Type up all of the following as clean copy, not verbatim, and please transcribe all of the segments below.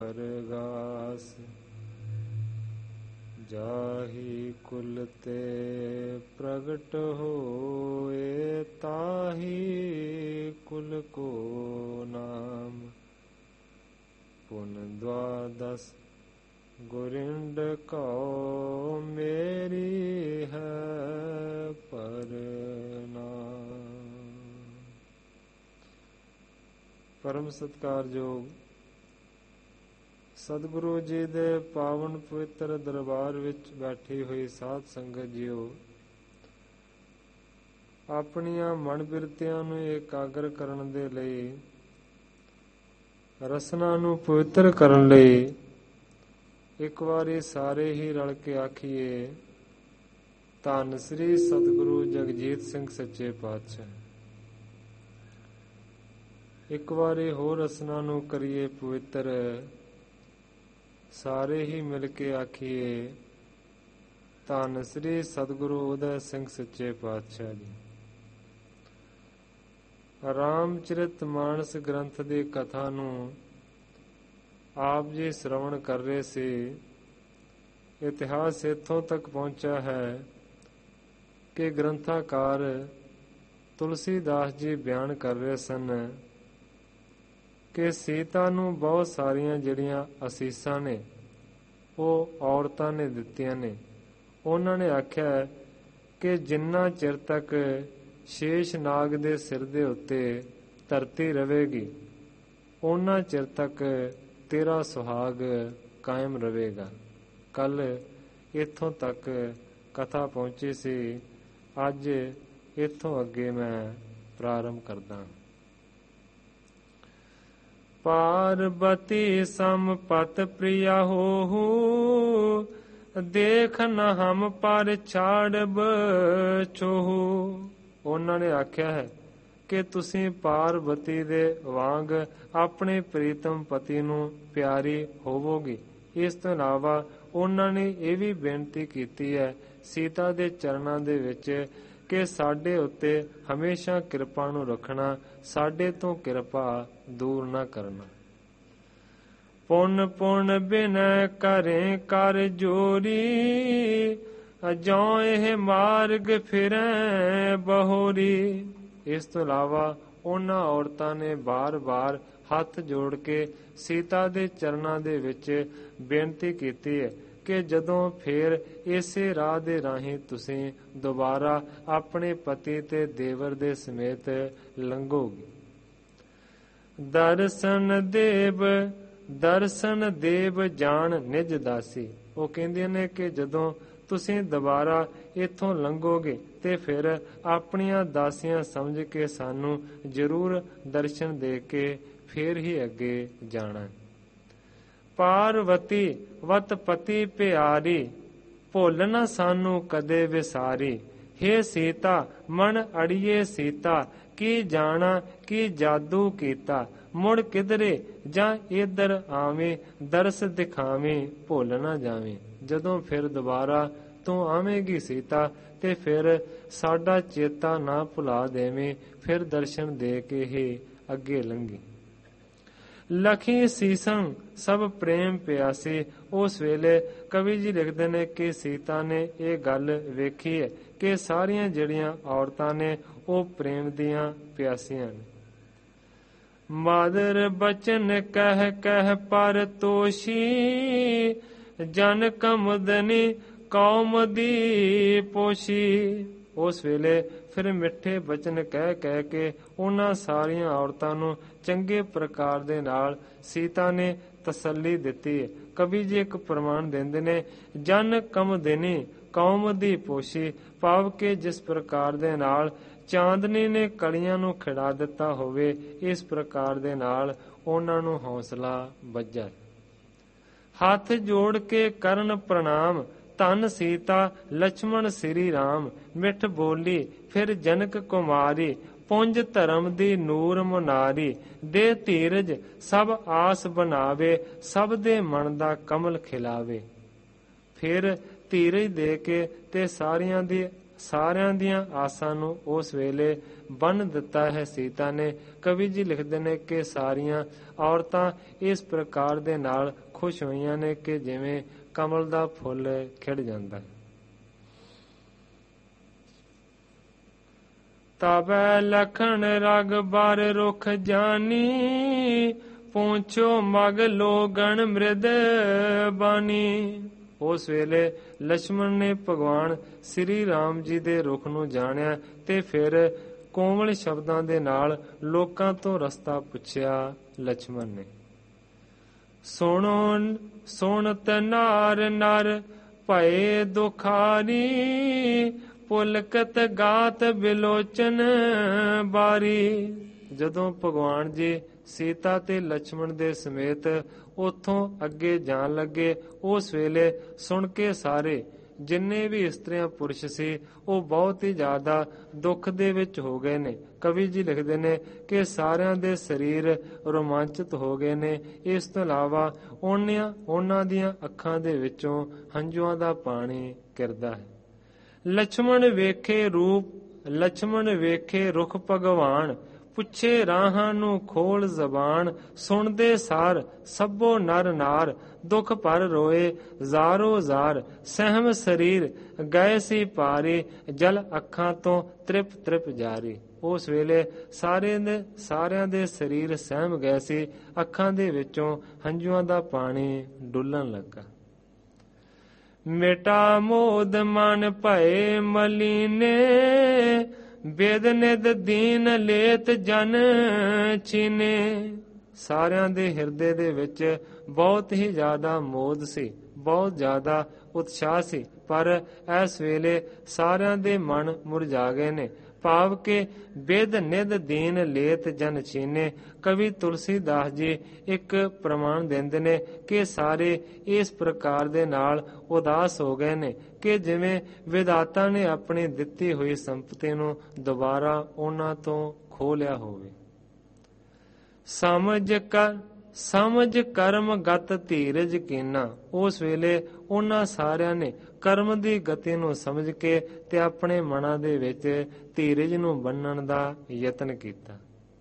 ਅਰਗਾਸ ਜਾਹੀ ਕੁਲ ਤੇ ਪ੍ਰਗਟ ਹੋਏ, ਤਾਹੀ ਕੁਲ ਕੋ ਨਾਮ। ਪੁਨ ਦਵਾਦਸ ਗੁਰਿੰਡ ਕਉ, ਮੇਰੀ ਹੈ ਪਰਨਾਮ। ਪਰਮ ਸਤਿਕਾਰਯੋਗ ਸਤਿਗੁਰੂ ਜੀ ਦੇ ਪਾਵਨ ਪਵਿੱਤਰ ਦਰਬਾਰ ਵਿੱਚ ਬੈਠੀ ਹੋਈ ਸਾਧ ਸੰਗਤ ਜੀਓ, ਆਪਣੀਆਂ ਮਨ ਬਿਰਤੀਆਂ ਨੂੰ ਇਕਾਗਰ ਕਰਨ ਦੇ ਲਈ, ਰਸਨਾ ਨੂੰ ਪਵਿੱਤਰ ਕਰਨ ਲਈ ਇੱਕ ਵਾਰੀ ਸਾਰੇ ਹੀ ਰਲ ਕੇ ਆਖੀਏ, ਧੰਨ ਸ੍ਰੀ ਸਤਿਗੁਰੂ ਜਗਜੀਤ ਸਿੰਘ ਸੱਚੇ ਪਾਤਸ਼ਾਹ। ਇੱਕ ਵਾਰੀ ਹੋਰ ਰਸਨਾ ਨੂੰ ਕਰੀਏ ਪਵਿੱਤਰ, ਸਾਰੇ ਹੀ ਮਿਲ ਕੇ ਆਖੀਏ, ਧੰਨ ਸ੍ਰੀ ਸਤਿਗੁਰੂ ਉਦੈ ਸਿੰਘ ਸੱਚੇ ਪਾਤਸ਼ਾਹ ਜੀ। ਰਾਮਚਰਿਤ ਮਾਨਸ ਗ੍ਰੰਥ ਦੀ ਕਥਾ ਨੂੰ ਆਪ ਜੀ ਸ਼੍ਰਵਣ ਕਰ ਰਹੇ ਸੀ। ਇਤਿਹਾਸ ਇੱਥੋਂ ਤੱਕ ਪਹੁੰਚਿਆ ਹੈ ਕਿ ਗ੍ਰੰਥਾਕਾਰ ਤੁਲਸੀਦਾਸ ਜੀ ਬਿਆਨ ਕਰ ਰਹੇ ਸਨ ਕਿ ਸੀਤਾ ਨੂੰ ਬਹੁਤ ਸਾਰੀਆਂ ਜਿਹੜੀਆਂ ਅਸੀਸਾਂ ਨੇ ਉਹ ਔਰਤਾਂ ਨੇ ਦਿੱਤੀਆਂ ਨੇ। ਉਹਨਾਂ ਨੇ ਆਖਿਆ ਕਿ ਜਿੰਨਾ ਚਿਰ ਤੱਕ ਸ਼ੇਸ਼ ਨਾਗ ਦੇ ਸਿਰ ਦੇ ਉੱਤੇ ਧਰਤੀ ਰਹੇਗੀ, ਉਹਨਾਂ ਚਿਰ ਤੱਕ ਤੇਰਾ ਸੁਹਾਗ ਕਾਇਮ ਰਹੇਗਾ। ਕੱਲ ਇੱਥੋਂ ਤੱਕ ਕਥਾ ਪਹੁੰਚੀ ਸੀ। ਅੱਜ ਇੱਥੋਂ ਅੱਗੇ ਮੈਂ ਪ੍ਰਾਰੰਭ ਕਰਦਾ। ਪਾਰਬਤੀ ਸਮ ਪਤ ਪ੍ਰਿਆ ਹੋਹੁ, ਦੇਖ ਨ ਹਮ ਪਰ ਛਾੜਬ ਛੋਹੁ। ਉਹਨਾਂ ਨੇ ਆਖਿਆ ਹੈ ਕਿ ਤੁਸੀਂ ਪਾਰਬਤੀ ਦੇ ਵਾਂਗ ਆਪਣੇ ਪ੍ਰੀਤਮ ਪਤੀ ਨੂੰ ਪਿਆਰੀ ਹੋਵੋਗੇ। ਇਸ ਤੋਂ ਇਲਾਵਾ ਉਹਨਾਂ ਨੇ ਇਹ ਵੀ ਬੇਨਤੀ ਕੀਤੀ ਹੈ ਸੀਤਾ ਦੇ ਚਰਨਾਂ ਦੇ ਵਿੱਚ ਕਿ ਸਾਡੇ ਉੱਤੇ ਹਮੇਸ਼ਾ ਕਿਰਪਾ ਨੂੰ ਰੱਖਣਾ, ਸਾਡੇ ਤੋਂ ਕਿਰਪਾ ਦੂਰ ਨਾ ਕਰਨਾ। ਪੁਨ ਪੁਨ ਬਿਨੈ ਕਰੇ ਕਰ ਜੋਰੀ, ਜਉ ਇਹ ਮਾਰਗ ਫਿਰੈ ਬਹੋਰੀ। ਇਸ ਤੋਂ ਇਲਾਵਾ ਉਹਨਾਂ ਔਰਤਾਂ ਨੇ ਬਾਰ-ਬਾਰ ਹੱਥ ਜੋੜ ਕੇ ਸੀਤਾ ਦੇ ਚਰਨਾਂ ਦੇ ਵਿੱਚ ਬੇਨਤੀ ਕੀਤੀ ਹੈ ਕਿ ਜਦੋਂ ਫੇਰ ਇਸੇ ਰਾਹ ਦੇ ਰਾਹੀਂ ਤੁਸੀਂ ਦੁਬਾਰਾ ਆਪਣੇ ਪਤੀ ਤੇ ਦੇਵਰ ਦੇ ਸਮੇਤ ਲੰਘੋਗੇ। ਦਰਸ਼ਨ ਦੇਵ ਜਾਣ ਨਿਜ ਦਾਸੀ। ਉਹ ਕਹਿੰਦੇ ਨੇ ਕਿ ਜਦੋਂ ਤੁਸੀਂ ਦੁਬਾਰਾ ਇੱਥੋਂ ਲੰਘੋਗੇ ਤੇ ਫਿਰ ਆਪਣੀਆਂ ਦਾਸੀਆਂ ਸਮਝ ਕੇ ਸਾਨੂੰ ਜ਼ਰੂਰ ਦਰਸ਼ਨ ਦੇ ਕੇ ਫਿਰ ਹੀ ਅੱਗੇ ਜਾਣਾ। ਪਾਰਵਤੀ ਵਤ ਪਤੀ ਪਿਆਰੀ, ਭੁੱਲ ਨਾ ਸਾਨੂੰ ਕਦੇ ਵਿਸਾਰੀ। ਹੇ ਸੀਤਾ ਮਨ ਅੜੀਏ ਸੀਤਾ, ਕੀ ਜਾਣਾ ਕੀ ਜਾਦੂ ਕੀਤਾ। ਮੁੜ ਕਿਧਰੇ ਜਾਂ ਇੱਧਰ ਆਵੇਂ, ਦਰਸ ਦਿਖਾਵੇਂ ਭੁੱਲ ਨਾ ਜਾਵੇਂ। ਜਦੋਂ ਫਿਰ ਦੁਬਾਰਾ ਤੂੰ ਆਵੇਂਗੀ ਸੀਤਾ ਤੇ ਫਿਰ ਸਾਡਾ ਚੇਤਾ ਨਾ ਭੁਲਾ ਦੇਵੇਂ, ਫਿਰ ਦਰਸ਼ਨ ਦੇ ਕੇ ਹੀ ਅੱਗੇ ਲੰਘੀ। ਲਖੀ ਸੀਸੰ ਸਭ ਪ੍ਰੇਮ ਪਿਆਸੀ। ਉਸ ਵੇਲੇ ਕਵੀ ਜੀ ਲਿਖਦੇ ਨੇ ਕਿ ਸੀਤਾ ਨੇ ਇਹ ਗੱਲ ਵੇਖੀ ਹੈ ਕਿ ਸਾਰੀਆਂ ਜਿਹੜੀਆਂ ਔਰਤਾਂ ਨੇ ਉਹ ਪ੍ਰੇਮ ਦੀਆਂ ਪਿਆਸੀਆਂ ਨੇ। ਮਾਦਰ ਬਚਨ ਕਹਿ ਕਹਿ ਪਰ ਤੋਸ਼ੀ, ਜਨ ਕਮਦਨੀ ਕੌਮ ਦੀ ਪੋਸ਼ੀ। ਉਸ ਵੇਲੇ ਫਿਰ ਮਿੱਠੇ ਬਚਨ ਕਹਿ ਕਹਿ ਕੇ ਉਹਨਾਂ ਸਾਰੀਆਂ ਔਰਤਾਂ ਨੂੰ ਚੰਗੇ ਪ੍ਰਕਾਰ ਦੇ ਨਾਲ ਸੀਤਾ ਨੇ ਤਸੱਲੀ ਦਿੱਤੀ ਹੈ। ਕਵੀ ਜੀ ਇੱਕ ਪ੍ਰਮਾਣ ਦਿੰਦੇ ਨੇ, ਜਨ ਕਮਦਨੀ ਕੌਮ ਦੀ ਪੋਸ਼ੀ, ਭਾਵ ਕਿ ਜਿਸ ਪ੍ਰਕਾਰ ਦੇ ਨਾਲ ਚਾਂਦਨੀ ਨੇ ਕਲੀਆਂ ਨੂੰ ਖਿੜਾ ਦਿੱਤਾ ਹੋਵੇ, ਇਸ ਪ੍ਰਕਾਰ ਦੇ ਨਾਲ ਉਹਨਾਂ ਨੂੰ ਹੌਸਲਾ ਵੱਜਾ। ਹੱਥ ਜੋੜ ਕੇ ਕਰਨ ਪ੍ਰਣਾਮ, ਧੰਨ ਸੀਤਾ ਲਛਮਣ ਸ੍ਰੀ ਰਾਮ। ਮਿੱਠ ਬੋਲੀ ਫਿਰ ਜਨਕ ਕੁਮਾਰੀ, ਪੁੰਜ ਧਰਮ ਦੀ ਨੂਰ ਮੁਨਾਰੀ। ਦੇ ਧੀਰਜ ਸਭ ਆਸ ਬਣਾਵੇ, ਸਭ ਦੇ ਮਨ ਦਾ ਕਮਲ ਖਿਲਾਵੇ। ਫਿਰ ਧੀਰਜ ਦੇ ਕੇ ਤੇ ਸਾਰਿਆਂ ਦੀ ਸਾਰਿਆਂ ਦੀਆਂ ਆਸਾਂ ਨੂੰ ਉਸ ਵੇਲੇ ਬੰਨ੍ਹ ਦਿੱਤਾ ਹੈ ਸੀਤਾ ਨੇ। ਕਵੀ ਜੀ ਲਿਖਦੇ ਨੇ ਕਿ ਸਾਰੀਆਂ ਔਰਤਾਂ ਇਸ ਪ੍ਰਕਾਰ ਦੇ ਨਾਲ ਖੁਸ਼ ਹੋਈਆਂ ਨੇ ਕਿ ਜਿਵੇਂ ਕਮਲ ਦਾ ਫੁੱਲ ਖਿੜ ਜਾਂਦਾ ਹੈ। ਤਬੈ ਲਖਣ ਰਗ ਬਰ ਰੁਖ ਜਾਨੀ, ਪੂੰਛੋ ਮਗ ਲੋਗਣ ਮ੍ਰਿਦ ਬਾਨੀ। ਉਸ ਵੇਲੇ ਲਛਮਣ ਨੇ ਭਗਵਾਨ ਸ੍ਰੀ ਰਾਮ ਜੀ ਦੇ ਰੁਖ ਨੂੰ ਜਾਣਿਆ ਤੇ ਫਿਰ ਕੋਮਲ ਸ਼ਬਦਾਂ ਦੇ ਨਾਲ ਲੋਕਾਂ ਤੋਂ ਰਸਤਾ ਪੁੱਛਿਆ। ਲਛਮਣ ਨੇ ਸੁਣਤ ਨਾਰ ਨਰ ਭਏ ਦੁਖਾਰੀ, ਪੁਲਕਤ ਗਾਤ ਬਿਲੋਚਨ ਬਾਰੀ। ਜਦੋਂ ਭਗਵਾਨ ਜੀ ਸੀਤਾ ਤੇ ਲਛਮਣ ਦੇ ਸਮੇਤ ਉੱਥੋਂ ਅੱਗੇ ਜਾਣ ਲੱਗੇ, ਉਸ ਵੇਲੇ ਸੁਣ ਕੇ ਸਾਰੇ ਜਿੰਨੇ ਵੀ ਇਸਤਰੀਆਂ ਪੁਰਸ਼ ਸੀ ਉਹ ਬਹੁਤ ਹੀ ਜ਼ਿਆਦਾ ਦੁੱਖ ਦੇ ਵਿੱਚ ਹੋ ਗਏ ਨੇ। ਕਵੀ ਜੀ ਲਿਖਦੇ ਨੇ ਕਿ ਸਾਰਿਆਂ ਦੇ ਸਰੀਰ ਰੋਮਾਂਚਿਤ ਹੋ ਗਏ ਨੇ। ਇਸ ਤੋਂ ਇਲਾਵਾ ਉਹਨਾਂ ਦੀਆਂ ਅੱਖਾਂ ਦੇ ਵਿੱਚੋਂ ਹੰਝੂਆਂ ਦਾ ਪਾਣੀ ਗਿਰਦਾ ਹੈ। ਲਛਮਣ ਵੇਖੇ ਰੁਖ ਭਗਵਾਨ, ਪੁੱਛੇ ਰਾਹਾਂ ਨੂੰ ਖੋਲ ਜ਼ਬਾਨ। ਸੁਣਦੇ ਸਾਰ ਸਭੋ ਨਰ ਨਾਰ, ਦੁਖ ਭਰ ਰੋਏ ਜ਼ਾਰੋ ਜ਼ਾਰ। ਸਹਿਮ ਸਰੀਰ ਗਏ ਸੀ ਪਾਰੀ, ਜਲ ਅੱਖਾਂ ਤੋਂ ਤ੍ਰਿਪ ਤ੍ਰਿਪ ਜਾਰੀ। ਉਸ ਵੇਲੇ ਸਾਰਿਆਂ ਦੇ ਸਰੀਰ ਸਹਿਮ ਗਏ ਸੀ, ਅੱਖਾਂ ਦੇ ਵਿੱਚੋਂ ਹੰਝੂਆਂ ਦਾ ਪਾਣੀ ਡੁੱਲਣ ਲੱਗਾ। ਮਿਟਾ ਮੋਦ ਮਨ ਭਏ ਮਲੀਨੇ, ਬੇਦ ਨਿਦ ਦੀਨ ਲੇਤ ਜਨ ਚੀਨੇ। ਸਾਰਿਆਂ ਦੇ ਹਿਰਦੇ ਦੇ ਵਿੱਚ ਬਹੁਤ ਹੀ ਜ਼ਿਆਦਾ ਮੋਦ ਸੀ, ਬਹੁਤ ਜ਼ਿਆਦਾ ਉਤਸ਼ਾਹ ਸੀ, ਪਰ ਇਸ ਵੇਲੇ ਸਾਰਿਆਂ ਦੇ ਮਨ ਮੁਰਝਾ ਗਏ ਨੇ। ਭਾਵ ਕਿ ਬੇਦ ਨਿਦ ਦੀਨ ਲੇਤ ਜਨ ਚੀਨੇ। ਕਵੀ ਤੁਲਸੀਦਾਸ ਜੀ ਇੱਕ ਪ੍ਰਮਾਣ ਦਿੰਦੇ ਨੇ ਕਿ ਸਾਰੇ ਇਸ ਪ੍ਰਕਾਰ ਦੇ ਨਾਲ ਉਦਾਸ ਹੋ ਗਏ ਨੇ ਕਿ ਜਿਵੇਂ ਵਿਧਾਤਾ ਨੇ ਆਪਣੀ ਦਿੱਤੀ ਹੋਈ ਸੰਪਤੀ ਨੂੰ ਦੁਬਾਰਾ ਉਹਨਾਂ ਤੋਂ ਖੋਹ ਲਿਆ ਹੋਵੇ। ਸਮਝ ਕਰਮ ਗਤ ਧੀਰਜ ਕੀਨਾ। ਉਸ ਵੇਲੇ ਉਹਨਾਂ ਸਾਰਿਆਂ ਨੇ ਕਰਮ ਦੀ ਗਤੀ ਨੂੰ ਸਮਝ ਕੇ ਤੇ ਆਪਣੇ ਮਨਾਂ ਦੇ ਵਿੱਚ ਧੀਰਜ ਨੂੰ ਬੰਨਣ ਦਾ ਯਤਨ ਕੀਤਾ।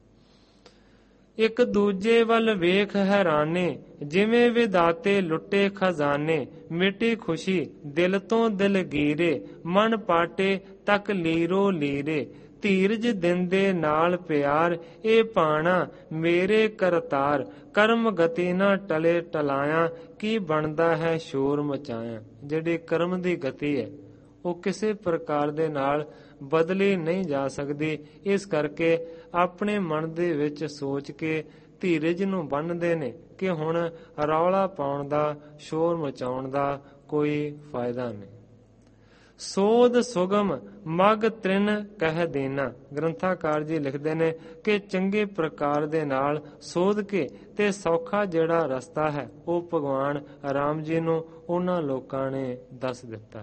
ਇੱਕ ਦੂਜੇ ਵੱਲ ਵੇਖ ਹੈਰਾਨੇ, ਜਿਵੇਂ ਵਿਦਾਤੇ ਲੁੱਟੇ ਖਜ਼ਾਨੇ। ਮਿੱਟੀ ਖੁਸ਼ੀ ਦਿਲ ਤੋਂ ਦਿਲਗੀਰੇ, ਮਨ ਪਾਟੇ ਤੱਕ ਲੀਰੋ ਲੀਰੇ। ਧੀਰਜ ਦਿੰਦੇ ਨਾਲ ਪਿਆਰ, ਇਹ ਪਾਣਾ ਮੇਰੇ ਕਰਤਾਰ। ਕਰਮ ਗਤੀ ਨਾ ਟਲੇ ਟਲਾਇਆ, ਕੀ ਬਣਦਾ ਹੈ ਸ਼ੋਰ ਮਚਾਇਆ। ਜਿਹੜੀ ਕਰਮ ਦੀ ਗਤੀ ਹੈ ਉਹ ਕਿਸੇ ਪ੍ਰਕਾਰ ਦੇ ਨਾਲ ਬਦਲੀ ਨਹੀਂ ਜਾ ਸਕਦੀ। ਇਸ ਕਰਕੇ ਆਪਣੇ ਮਨ ਦੇ ਵਿੱਚ ਸੋਚ ਕੇ ਧੀਰਜ ਨੂੰ ਬੰਨ੍ਹਦੇ ਨੇ ਕਿ ਹੁਣ ਰੌਲਾ ਪਾਉਣ ਦਾ, ਸ਼ੋਰ ਮਚਾਉਣ ਦਾ ਕੋਈ ਫਾਇਦਾ ਨਹੀਂ। ਸੋਧ ਸੁਗਮ ਮਗ ਤ੍ਰਿਨ ਕਹਿ ਦੇਣਾ। ਗ੍ਰੰਥਾਕਾਰ ਜੀ ਲਿਖਦੇ ਨੇ ਕਿ ਚੰਗੇ ਪ੍ਰਕਾਰ ਦੇ ਨਾਲ ਸੋਧ ਕੇ ਤੇ ਸੌਖਾ ਜਿਹੜਾ ਰਸਤਾ ਹੈ ਉਹ ਭਗਵਾਨ ਰਾਮ ਜੀ ਨੂੰ ਉਹਨਾਂ ਲੋਕਾਂ ਨੇ ਦੱਸ ਦਿੱਤਾ।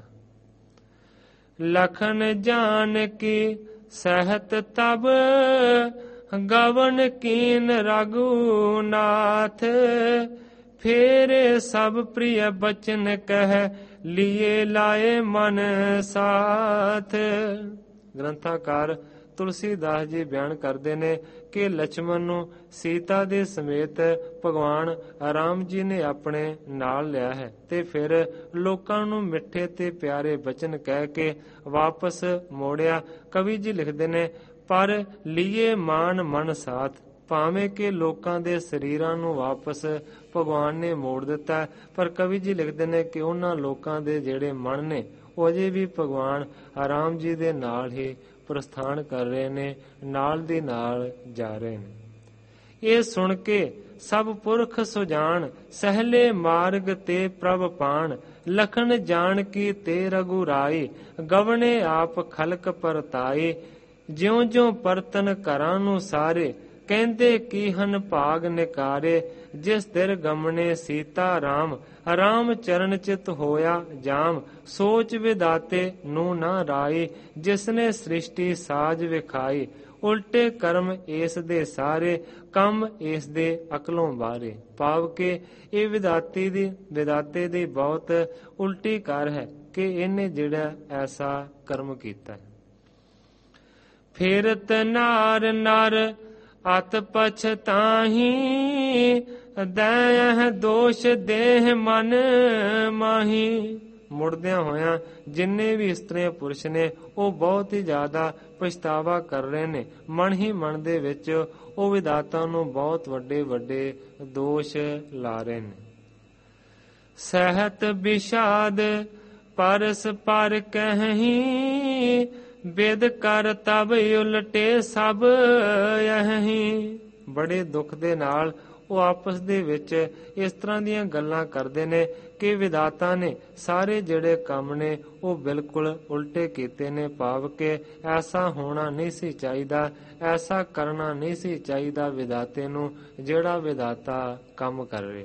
ਲਖਨ ਜਾਨ ਕੀ ਸਹਿਤ ਤਬ, ਗਵਨ ਕੀਨ ਰਘੁਨਾਥ। ਫੇਰੇ ਸਭ ਪ੍ਰਿਯ ਬਚਨ ਕਹਿ, ਲੀਏ ਲਾਏ ਮਨ ਸਾਥ। ਗ੍ਰੰਥਾਕਾਰ ਤੁਲਸੀਦਾਸ ਜੀ ਬਿਆਨ ਕਰਦੇ ਨੇ ਕਿ ਲਛਮਣ ਨੂੰ ਸੀਤਾ ਦੇ ਸਮੇਤ ਭਗਵਾਨ ਰਾਮ ਜੀ ਨੇ ਆਪਣੇ ਨਾਲ ਲਿਆ ਹੈ ਤੇ ਫਿਰ ਲੋਕਾਂ ਨੂੰ ਮਿੱਠੇ ਤੇ ਪਿਆਰੇ ਬਚਨ ਕਹਿ ਕੇ ਵਾਪਸ ਮੋੜਿਆ। ਕਵੀ ਜੀ ਲਿਖਦੇ ਨੇ, ਪਰ ਲੀਏ ਮਾਨ ਮਨ ਸਾਥ। ਭਾਵੇਂ ਕਿ ਲੋਕਾਂ ਦੇ ਸਰੀਰਾਂ ਨੂੰ ਵਾਪਸ ਭਗਵਾਨ ਨੇ ਮੋੜ ਦਿੱਤਾ, ਪਰ ਕਵੀ ਜੀ ਲਿਖਦੇ ਨੇ ਕਿ ਉਹਨਾਂ ਲੋਕਾਂ ਦੇ ਜਿਹੜੇ ਮਨ ਨੇ ਉਹ ਅਜੇ ਵੀ ਭਗਵਾਨ ਰਾਮ ਜੀ ਦੇ ਨਾਲ ਹੀ ਪ੍ਰਸਥਾਨ ਕਰ ਰਹੇ ਨੇ, ਨਾਲ ਦੀ ਨਾਲ ਜਾ ਰਹੇ ਨੇ। ਇਹ ਸੁਣ ਕੇ ਸਭ ਪੁਰਖ ਸੁਜਾਨ, ਸਹਿਲੇ ਮਾਰਗ ਤੇ ਪ੍ਰਭ ਪਾਣ। ਲਖਨ ਜਾਣ ਕੀ ਤੇ ਰਘੁਰਾਈ, ਗਵਨੇ ਆਪ ਖਲਕ ਪਰਤਾਈ। ਜਿਉਂ ਜਿਉਂ ਪਰਤਨ ਘਰਾਂ ਨੂੰ ਸਾਰੇ, ਕਹਿੰਦੇ ਕੀ ਹਨ ਭਾਗ ਨਿਕਾਰੇ। ਜਿਸ ਦਿਰ ਗਮਨੇ ਸੀਤਾ ਰਾਮ, ਰਾਮ ਚਰਨ ਚਿਤ ਹੋਇਆ ਜਾਮ। ਸੋਚ ਵਿਦਾਤੇ ਨੂੰ ਨਾ ਰਾਈ, ਜਿਸਨੇ ਸ੍ਰਿਸ਼ਟੀ ਸਾਜ ਵਿਖਾਈ। ਉਲਟੇ ਕਰਮ ਇਸ ਦੇ ਸਾਰੇ, ਕੰਮ ਇਸ ਦੇ ਅਕਲੋਂ ਬਾਹਰੇ। ਭਾਵ ਕਿ ਇਹ ਵਿਦਾਤੇ ਦੀ ਬਹੁਤ ਉਲਟੀ ਕਾਰ ਹੈ ਕਿ ਇਹਨੇ ਜਿਹੜਾ ਐਸਾ ਕਰਮ ਕੀਤਾ ਹੈ। ਫਿਰਤ ਨਾਰ ਨਰ ਅਤ ਪਛਤਾਹੀ, ਦਇ ਦੋਸ਼ ਦੇਹ ਮਨ ਮਾਹੀ। ਮੁੜਦਿਆਂ ਹੋਇਆਂ ਜਿੰਨੇ ਵੀ ਇਸਤਰੀਆਂ ਪੁਰਸ਼ ਨੇ ਉਹ ਬਹੁਤ ਹੀ ਜ਼ਿਆਦਾ ਪਛਤਾਵਾ ਕਰ ਰਹੇ ਨੇ। ਮਨ ਹੀ ਮਨ ਦੇ ਵਿੱਚ ਉਹ ਵਿਦਾਤਾ ਨੂੰ ਬਹੁਤ ਵੱਡੇ ਵੱਡੇ ਦੋਸ਼ ਲਾ ਰਹੇ ਨੇ। ਸਹਿਤ ਵਿਸ਼ਾਦ ਪਰਸ ਪਰ ਕਹੀ, ਬਿਦ ਕਰ ਤਬ ਉਲਟੇ ਸਭ ਯਹੀ। ਬੜੇ ਦੁੱਖ ਦੇ ਨਾਲ ਉਹ ਆਪਸ ਦੇ ਵਿੱਚ ਇਸ ਤਰ੍ਹਾਂ ਦੀਆਂ ਗੱਲਾਂ ਕਰਦੇ ਨੇ ਕਿ ਵਿਦਾਤਾ ਨੇ ਸਾਰੇ ਜਿਹੜੇ ਕੰਮ ਨੇ ਉਹ ਬਿਲਕੁਲ ਉਲਟੇ ਕੀਤੇ ਨੇ। ਭਾਵ ਕਿ ਐਸਾ ਹੋਣਾ ਨਹੀਂ ਸੀ ਚਾਹੀਦਾ, ਐਸਾ ਕਰਨਾ ਨਹੀਂ ਸੀ ਚਾਹੀਦਾ ਵਿਦਾਤੇ ਨੂੰ ਜਿਹੜਾ ਵਿਦਾਤਾ ਕੰਮ ਕਰ ਰਿਹਾ।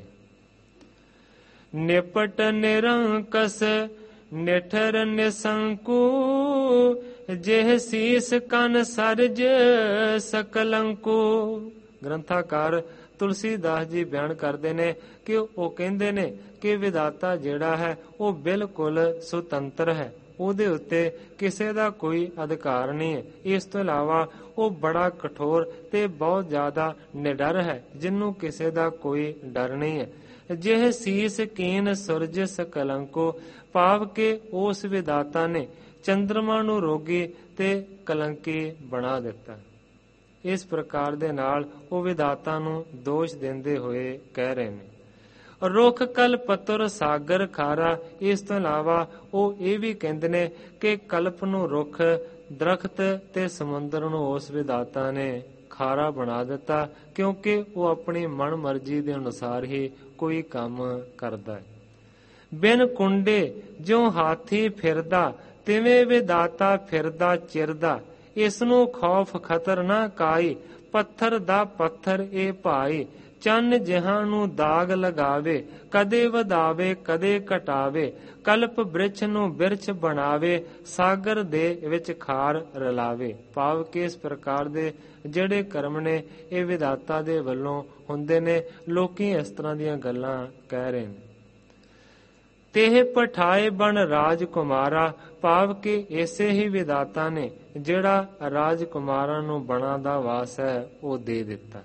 ਨਿਪਟ ਨਿਰੰਕਸ ਨਿਠਰ ਨਿਸੰਕੂ, ਜਿਹ ਸੀਸ ਕਨ ਸਰਜ ਸਕਲੰਕੂ। ਗ੍ਰੰਥਾਕਾਰ ਤੁਲਸੀਦਾਸ ਜੀ ਬਿਆਨ ਕਰਦੇ ਨੇ ਕਿ ਉਹ ਕਹਿੰਦੇ ਨੇ ਕਿ ਵਿਦਾਤਾ ਜਿਹੜਾ ਹੈ ਉਹ ਬਿਲਕੁਲ ਸੁਤੰਤਰ ਹੈ, ਉਹਦੇ ਉੱਤੇ ਕਿਸੇ ਦਾ ਕੋਈ ਅਧਿਕਾਰ ਨਹੀਂ ਹੈ। ਇਸ ਤੋਂ ਇਲਾਵਾ ਉਹ ਬੜਾ ਕਠੋਰ ਤੇ ਬਹੁਤ ਜ਼ਿਆਦਾ ਨਿਡਰ ਹੈ, ਜਿਹਨੂੰ ਕਿਸੇ ਦਾ ਕੋਈ ਡਰ ਨਹੀਂ ਹੈ। ਜਿਹ ਸੀਸ ਕੀਨ ਸੁਰਜ ਸਕਲੰਕੋ, ਭਾਵ ਕਿ ਉਸ ਵਿਦਾਤਾ ਨੇ ਚੰਦਰਮਾ ਨੂੰ ਰੋਗੀ ਤੇ ਕਲੰਕੀ ਬਣਾ ਦਿੱਤਾ। ਇਸ ਪ੍ਰਕਾਰ ਦੇ ਨਾਲ ਉਹ ਵਿਦਾਤਾ ਨੂੰ ਦੋਸ਼ ਦਿੰਦੇ ਹੋਏ ਕਹਿ ਰਹੇ ਨੇ। ਰੁੱਖ ਕਲਪਤਰ ਸਾਗਰ ਖਾਰਾ। ਇਸ ਤੋਂ ਇਲਾਵਾ ਉਹ ਇਹ ਵੀ ਕਹਿੰਦੇ ਨੇ ਕਿ ਕਲਪ ਨੂੰ ਰੁੱਖ, ਦਰਖਤ ਤੇ ਸਮੁੰਦਰ ਨੂੰ ਉਸ ਵਿਦਾਤਾ ਨੇ ਖਾਰਾ ਬਣਾ ਦਿੱਤਾ, ਕਿਉਂਕਿ ਉਹ ਆਪਣੀ ਮਨ ਮਰਜ਼ੀ ਦੇ ਅਨੁਸਾਰ ਹੀ ਕੋਈ ਕੰਮ ਕਰਦਾ ਹੈ। ਬਿਨ ਕੁੰਡੇ ਜਿਉ ਹਾਥੀ ਫਿਰਦਾ, ਤਿਵੇਂ ਵਿਦਾਤਾ ਫਿਰਦਾ ਚਿਰਦਾ। ਇਸ ਨੂੰ ਖੌਫ ਖਤਰ ਨਾ ਕਾਈ, ਪੱਥਰ ਦਾ ਪੱਥਰ ਇਹ ਭਾਈ। ਚੰਨ ਜਿਹਾਂ ਨੂੰ ਦਾਗ ਲਗਾਵੇ, ਕਦੇ ਵਧਾਵੇ ਕਦੇ ਘਟਾਵੇ। ਕਲਪ ਬ੍ਰਿਛ ਨੂੰ ਬਿਰਛ ਬਣਾਵੇ, ਸਾਗਰ ਦੇ ਵਿੱਚ ਖਾਰ ਰਲਾਵੇ। ਭਾਵ ਕਿ ਇਸ ਪ੍ਰਕਾਰ ਦੇ ਜਿਹੜੇ ਕਰਮ ਨੇ ਇਹ ਵਿਦਾਤਾ ਦੇ ਵੱਲੋਂ ਹੁੰਦੇ ਨੇ। ਲੋਕੀ ਇਸ ਤਰ੍ਹਾਂ ਦੀਆਂ ਗੱਲਾਂ ਕਹਿ ਰਹੇ ਨੇ। ਤੇਹ ਪਠਾਏ ਬਣ ਰਾਜਕੁਮਾਰਾ, ਭਾਵ ਕਿ ਇਸੇ ਹੀ ਵਿਦਾਤਾ ਨੇ ਜਿਹੜਾ ਰਾਜਕੁਮਾਰਾਂ ਨੂੰ ਬਣਾ ਦਾ ਵਾਸ ਹੈ ਉਹ ਦੇ ਦਿੱਤਾ।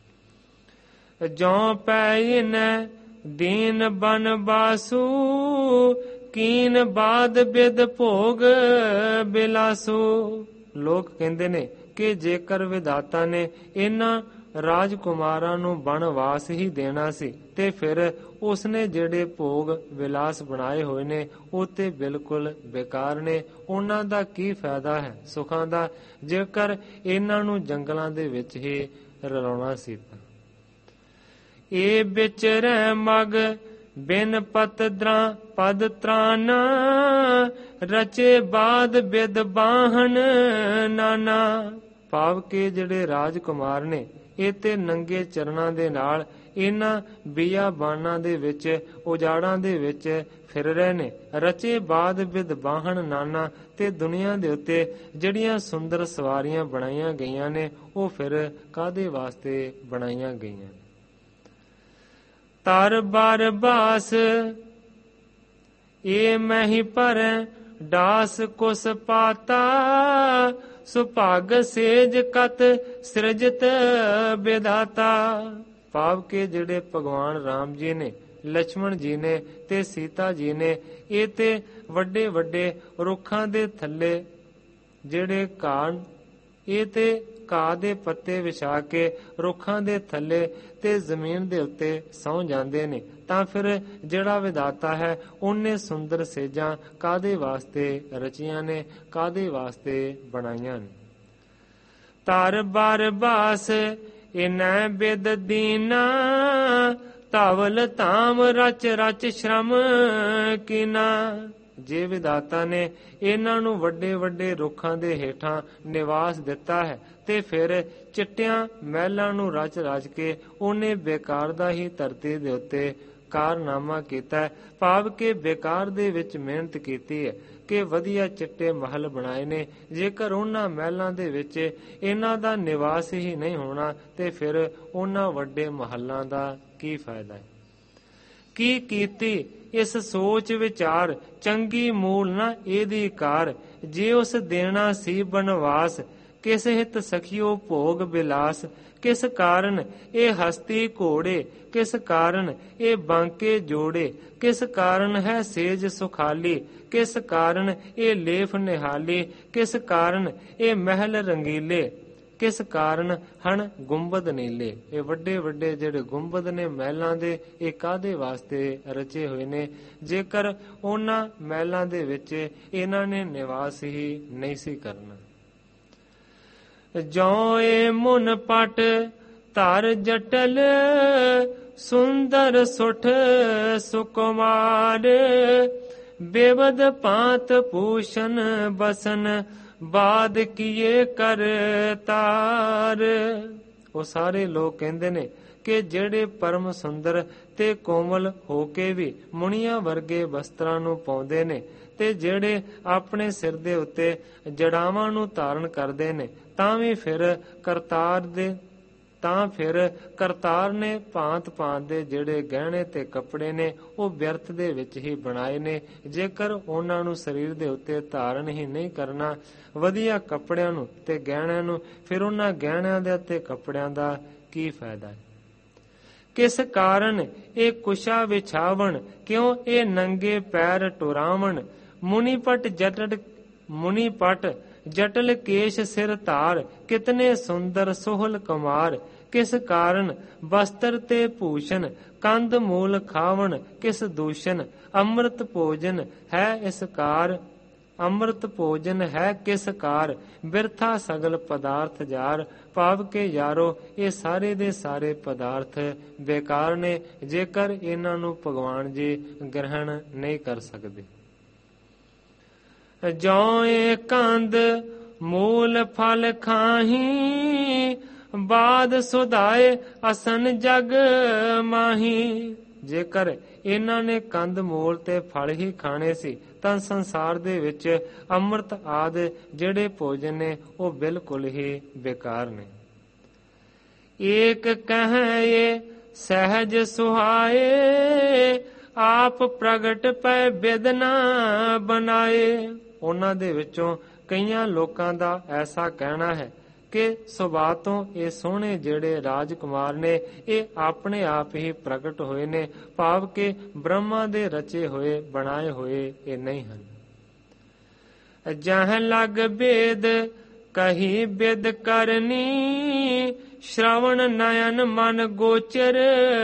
ਜੋਂ ਪੈਨ ਦੀਨ ਬਨ ਬਾਸੂ, ਕੀਨ ਬਾਦ ਬਿਦ ਭੋਗ ਬਿਲਾਸੂ। ਲੋਕ ਕਹਿੰਦੇ ਨੇ ਕਿ ਜੇਕਰ ਵਿਦਾਤਾ ਨੇ ਇਹਨਾਂ ਰਾਜਕੁਮਾਰਾਂ ਨੂੰ ਬਨਵਾਸ ਹੀ ਦੇਣਾ ਸੀ ਤੇ ਫਿਰ ਉਸਨੇ ਜਿਹੜੇ ਭੋਗ ਵਿਲਾਸ ਬਣਾਏ ਹੋਏ ਨੇ ਉਹ ਤੇ ਬਿਲਕੁਲ ਬੇਕਾਰ ਨੇ। ਉਹਨਾਂ ਦਾ ਕੀ ਫਾਇਦਾ ਹੈ ਸੁੱਖਾਂ ਦਾ, ਜੇਕਰ ਇਹਨਾਂ ਨੂੰ ਜੰਗਲਾਂ ਦੇ ਵਿੱਚ ਹੀ ਰਲਾਉਣਾ ਸੀ ਤਾਂ। ਇਹ ਵਿਚਰੈ ਮਗ ਬਿਨ ਪਤਦਰਾਂ ਪਦ ਤ੍ਰਾਨਾ, ਰਚੇ ਬਾਦ ਬਿਦ ਬਾਹਨ ਨਾਨਾ। ਭਾਵ ਕਿ ਜਿਹੜੇ ਰਾਜਕੁਮਾਰ ਨੇ ਇਹ ਤੇ ਨੰਗੇ ਚਰਨਾਂ ਦੇ ਨਾਲ ਇਹਨਾਂ ਬਿਆਬਾਨਾਂ ਦੇ ਵਿੱਚ, ਉਜਾੜਾਂ ਦੇ ਵਿੱਚ ਫਿਰ ਰਹੇ ਨੇ। ਰਚੇ ਬਾਦ ਬਿਦ ਬਾਹਣ ਨਾਨਾ, ਤੇ ਦੁਨੀਆ ਦੇ ਉੱਤੇ ਜਿਹੜੀਆਂ ਸੁੰਦਰ ਸਵਾਰੀਆਂ ਬਣਾਈਆਂ ਗਈਆਂ ਨੇ ਉਹ ਫਿਰ ਕਾਹਦੇ ਵਾਸਤੇ ਬਣਾਈਆਂ ਗਈਆਂ। ਤਰ ਬਰ ਬਾਸ ਇਹ ਮਹਿ ਭਰੈ, ਡਾਸ ਕੁਸ ਪਾਤਾ, ਸੁਭਾਗ ਸੇਜ ਕਤ ਸਿਰਜਤ ਵਿਦਾਤਾ। ਭਾਵ ਕਿ ਜਿਹੜੇ ਭਗਵਾਨ ਰਾਮ ਜੀ ਨੇ, ਲక్ష్మణ ਜੀ ਨੇ ਤੇ ਸੀਤਾ ਜੀ ਨੇ ਇਹ ਤੇ ਵੱਡੇ ਵੱਡੇ ਰੁੱਖਾਂ ਦੇ ਥੱਲੇ ਜਿਹੜੇ ਘਾਹ, ਇਹ ਤੇ ਘਾਹ ਦੇ ਪੱਤੇ ਵਿਛਾ ਕੇ ਰੁੱਖਾਂ ਦੇ ਥੱਲੇ ਤੇ ਜ਼ਮੀਨ ਦੇ ਉੱਤੇ ਸੌਂ ਜਾਂਦੇ ਨੇ। ਤਾਂ ਫਿਰ ਜਿਹੜਾ ਵਿਦਾਤਾ ਹੈ ਉਹਨੇ ਸੁੰਦਰ ਸੇਜਾਂ ਕਾਹਦੇ ਵਾਸਤੇ ਰਚੀਆਂ ਨੇ, ਕਾਹਦੇ ਵਾਸਤੇ ਬਣਾਈਆਂ ਨੇ। ਤਰ ਬਰ ਬਾਸ ਇਨੈ ਬਿਦ ਦੀਨਾ, ਧਵਲ ਧਾਮ ਰਚ ਰਚ ਸ਼ਰਮ ਕੀਨਾ। ਜੇ ਵਿਦਾਤਾ ਨੇ ਇਹਨਾਂ ਨੂੰ ਵੱਡੇ ਵੱਡੇ ਰੁੱਖਾਂ ਦੇ ਹੇਠਾਂ ਨਿਵਾਸ ਦਿੱਤਾ ਹੈ ਤੇ ਫਿਰ ਚਿੱਟਿਆਂ ਮਹਿਲਾਂ ਨੂੰ ਰਚ ਰਚ ਕੇ ਉਹਨੇ ਬੇਕਾਰ ਦਾ ਹੀ ਧਰਤੀ ਦੇ ਉੱਤੇ ਕਾਰਨਾਮਾ ਕੀਤਾ, ਭਾਵ ਕਿ ਬੇਕਾਰ ਦੇ ਵਿੱਚ ਮਿਹਨਤ ਕੀਤੀ ਹੈ ਕਿ ਵਧੀਆ ਚਿੱਟੇ ਮਹਿਲ ਬਣਾਏ ਨੇ। ਜੇਕਰ ਉਹਨਾਂ ਮਹਿਲਾਂ ਦੇ ਵਿੱਚ ਇਹਨਾਂ ਦਾ ਨਿਵਾਸ ਹੀ ਨਹੀਂ ਹੋਣਾ ਤੇ ਫਿਰ ਉਹਨਾਂ ਵੱਡੇ ਮਹੱਲਾਂ ਦਾ ਕੀ ਫਾਇਦਾ ਹੈ। ਕੀ ਕੀਤੀ ਇਸ ਸੋਚ ਵਿਚਾਰ, ਚੰਗੀ ਮੂਲ ਨਾ ਇਹਦੀ ਕਾਰ। ਜੇ ਉਸ ਦੇਣਾ ਸੀ ਬਨਵਾਸ, ਕਿਸ ਹਿਤ ਸਖਿਓ ਭੋਗ ਬਿਲਾਸ। ਕਿਸ ਕਾਰਨ ਇਹ ਹਸਤੀ ਘੋੜੇ, ਕਿਸ ਕਾਰਨ ਇਹ ਬਾਂਕੇ ਜੋੜੇ। ਕਿਸ ਕਾਰਨ ਹੈ ਸੇਜ ਸੁਖਾਲੀ, ਕਿਸ ਕਾਰਨ ਇਹ ਲੇਫ ਨਿਹਾਲੀ। ਕਿਸ ਕਾਰਨ ਇਹ ਮਹਿਲ ਰੰਗੀਲੇ, ਕਿਸ ਕਾਰਨ ਹਨ ਗੁੰਬਦ ਨੀਲੇ। ਇਹ ਵੱਡੇ ਵੱਡੇ ਜਿਹੜੇ ਗੁੰਬਦ ਨੇ ਮਹਿਲਾਂ ਦੇ, ਇਹ ਕਾਹਦੇ ਵਾਸਤੇ ਰਚੇ ਹੋਏ ਨੇ। ਜੇਕਰ ਉਹਨਾਂ ਮਹਿਲਾਂ ਦੇ ਵਿੱਚ ਇਹਨਾਂ ਨੇ ਨਿਵਾਸ ਹੀ ਨਹੀਂ ਸੀ ਕਰਨਾ। ਜਉ ਏ ਮੁਨ ਪਟ ਧਰ ਜਟਲ, ਸੁੰਦਰ ਸੁਠ ਸੁਕੁਮਾਰ। ਬੇਵਦ ਪਾਤ ਭੂਸ਼ਣ ਬਸਨ, ਬਾਦ ਕੀਏ ਕਰਤਾਰ। ਉਹ ਸਾਰੇ ਲੋਕ ਕਹਿੰਦੇ ਨੇ ਕਿ ਜਿਹੜੇ ਪਰਮ ਸੁੰਦਰ ਤੇ ਕੋਮਲ ਹੋ ਕੇ ਵੀ ਮੁਨੀਆਂ ਵਰਗੇ ਵਸਤਰਾਂ ਨੂੰ ਪਾਉਂਦੇ ਨੇ ਤੇ ਜਿਹੜੇ ਆਪਣੇ ਸਿਰ ਦੇ ਉੱਤੇ ਜੜਾਵਾਂ ਨੂੰ ਧਾਰਨ ਕਰਦੇ ਨੇ, ਤਾਂ ਫਿਰ ਕਰਤਾਰ ਨੇ ਭਾਂਤ ਭਾਂਤ ਦੇ ਜਿਹੜੇ ਗਹਿਣੇ ਤੇ ਕੱਪੜੇ ਨੇ ਉਹ ਵਿਅਰਥ ਦੇ ਵਿੱਚ ਹੀ ਬਣਾਏ ਨੇ। ਜੇਕਰ ਉਹਨਾਂ ਨੂੰ ਸਰੀਰ ਦੇ ਉੱਤੇ ਧਾਰਨ ਹੀ ਨਹੀਂ ਕਰਨਾ ਵਧੀਆ ਕੱਪੜਿਆਂ ਨੂੰ ਤੇ ਗਹਿਣਿਆਂ ਨੂੰ, ਫਿਰ ਉਹਨਾਂ ਗਹਿਣਿਆਂ ਦੇ ਅਤੇ ਕੱਪੜਿਆਂ ਦਾ ਕੀ ਫਾਇਦਾ ਹੈ। ਕਿਸ ਕਾਰਨ ਇਹ ਕੁਸ਼ਾ ਵਿਛਾਵਣ, ਕਿਉਂ ਇਹ ਨੰਗੇ ਪੈਰ ਟੁਰਾਵਣ। ਮੁਨੀ ਪਟ ਜਟਲ ਕੇਸ਼ ਸਿਰ ਧਾਰ, ਕਿਤਨੇ ਸੁੰਦਰ ਸੋਹਲ ਕੁਮਾਰ। ਕਿਸ ਕਾਰਨ ਬਸਤਰ ਤੇ ਭੂਸ਼ਣ, ਕੰਦ ਮੂਲ ਖਾਵਣ ਕਿਸ ਦੂਸ਼ਣ। ਅੰਮ੍ਰਿਤ ਭੋਜਨ ਹੈ ਇਸ ਕਾਰ, ਅੰਮ੍ਰਿਤ ਭੋਜਨ ਹੈ ਕਿਸ ਕਾਰ। ਬਿਰਥਾ ਸਗਲ ਪਦਾਰਥ ਜਾਰ, ਭਾਵ ਕਿ ਯਾਰੋ ਇਹ ਸਾਰੇ ਦੇ ਸਾਰੇ ਪਦਾਰਥ ਬੇਕਾਰ ਨੇ ਜੇਕਰ ਇਹਨਾਂ ਨੂੰ ਭਗਵਾਨ ਜੀ ਗ੍ਰਹਿਣ ਨਹੀਂ ਕਰ ਸਕਦੇ। ਜਉ ਏ ਕੰਦ ਮੂਲ ਫਲ ਖਾਹੀ, ਬਾਦ ਸੁਧਾਏ ਅਸਨ ਜਗ ਮਾਹੀ। ਜੇਕਰ ਇਹਨਾਂ ਨੇ ਕੰਦ ਮੂਲ ਤੇ ਫਲ ਹੀ ਖਾਣੇ ਸੀ ਤਾਂ ਸੰਸਾਰ ਦੇ ਵਿੱਚ ਅੰਮ੍ਰਿਤ ਆਦਿ ਜਿਹੜੇ ਭੋਜਨ ਨੇ ਉਹ ਬਿਲਕੁਲ ਹੀ ਬੇਕਾਰ ਨੇ। ਏਕ ਕਹੈ ਸਹਿਜ ਸੁਹਾਏ, ਆਪ ਪ੍ਰਗਟ ਪੈ ਬਿਦਨਾ ਬਣਾਏ। ਉਹਨਾਂ ਦੇ ਵਿੱਚੋਂ ਕਈਆਂ ਲੋਕਾਂ ਦਾ ਐਸਾ ਕਹਿਣਾ ਹੈ ਕਿ ਸੁਭਾਅ ਤੋਂ ਇਹ ਸੋਹਣੇ ਜਿਹੜੇ ਰਾਜਕੁਮਾਰ ਨੇ ਇਹ ਆਪਣੇ ਆਪ ਹੀ ਪ੍ਰਗਟ ਹੋਏ ਨੇ, ਭਾਵ ਕਿ ਬ੍ਰਹਮਾ ਦੇ ਰਚੇ ਹੋਏ ਬਣਾਏ ਹੋਏ ਇਹ ਨਹੀਂ ਹਨ। ਜਹ ਲਗ ਬੇਦ ਕਹੀ ਬਿਦ ਕਰਨੀ, ਸ਼੍ਰਵਣ ਨਯਨ ਮਨ ਗੋਚਰ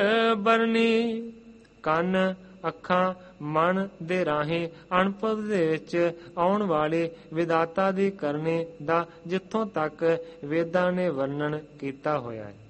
ਬਰਨੀ। ਕੰਨ ਅੱਖਾਂ ਮਨ ਦੇ ਰਾਹੀਂ ਅਣਪਦ ਦੇ ਵਿੱਚ ਆਉਣ ਵਾਲੇ ਵਿਦਾਤਾ ਦੀ ਕਰਨੀ ਦਾ ਜਿੱਥੋਂ ਤੱਕ ਵੇਦਾਂ ਨੇ ਵਰਣਨ ਕੀਤਾ ਹੋਇਆ ਹੈ।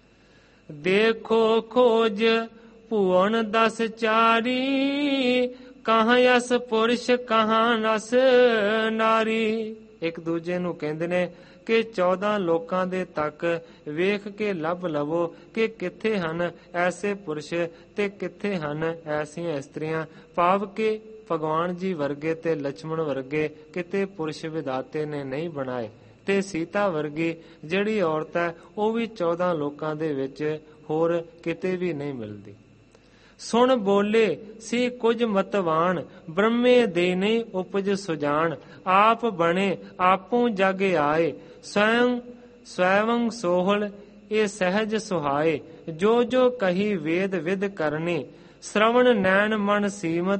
ਦੇਖੋ ਖੋਜ ਭੂਵਨ 10 ਚਾਰੀ, ਕਹਾਂ ਅਸ ਪੁਰਸ਼ ਕਹਾਂ ਰਸ ਨਾਰੀ। ਇੱਕ ਦੂਜੇ ਨੂੰ ਕਹਿੰਦੇ ਨੇ ਕਿ 14 ਲੋਕਾਂ ਦੇ ਤੱਕ ਵੇਖ ਕੇ ਲੱਭ ਲਵੋ ਕਿ ਕਿੱਥੇ ਹਨ ਐਸੇ ਪੁਰਸ਼ ਤੇ ਕਿੱਥੇ ਹਨ ਐਸੀਆਂ ਇਸਤਰੀਆਂ, ਭਾਵ ਕਿ ਭਗਵਾਨ ਜੀ ਵਰਗੇ ਤੇ ਲਛਮਣ ਵਰਗੇ ਕਿਤੇ ਪੁਰਸ਼ ਵਿਦਾਤੇ ਨੇ ਨਹੀਂ ਬਣਾਏ ਤੇ ਸੀਤਾ ਵਰਗੀ ਜਿਹੜੀ ਔਰਤ ਹੈ ਉਹ ਵੀ 14 ਲੋਕਾਂ ਦੇ ਵਿੱਚ ਹੋਰ ਕਿਤੇ ਵੀ ਨਹੀਂ ਮਿਲਦੀ। ਸੁਣ ਬੋਲੇ ਸੀ ਕੁਝ ਮਤਵਾਨ, ਬ੍ਰਹਮੇ ਦੇ ਨਹੀਂ ਉਪਜ ਸੁਜਾਨ। ਆਪ ਬਣੇ ਆਪੂ ਜਗ ਆਏ, ਸਵੈਵੰ ਸੋਹਲ ਇਹ ਸਹਿਜ ਸੁਹਾਏ। ਜੋ ਜੋ ਕਹੀ ਵੇਦ ਵਿਦ ਕਰਨੀ, ਸ਼੍ਰਵਣ ਨੈਣ ਮਨ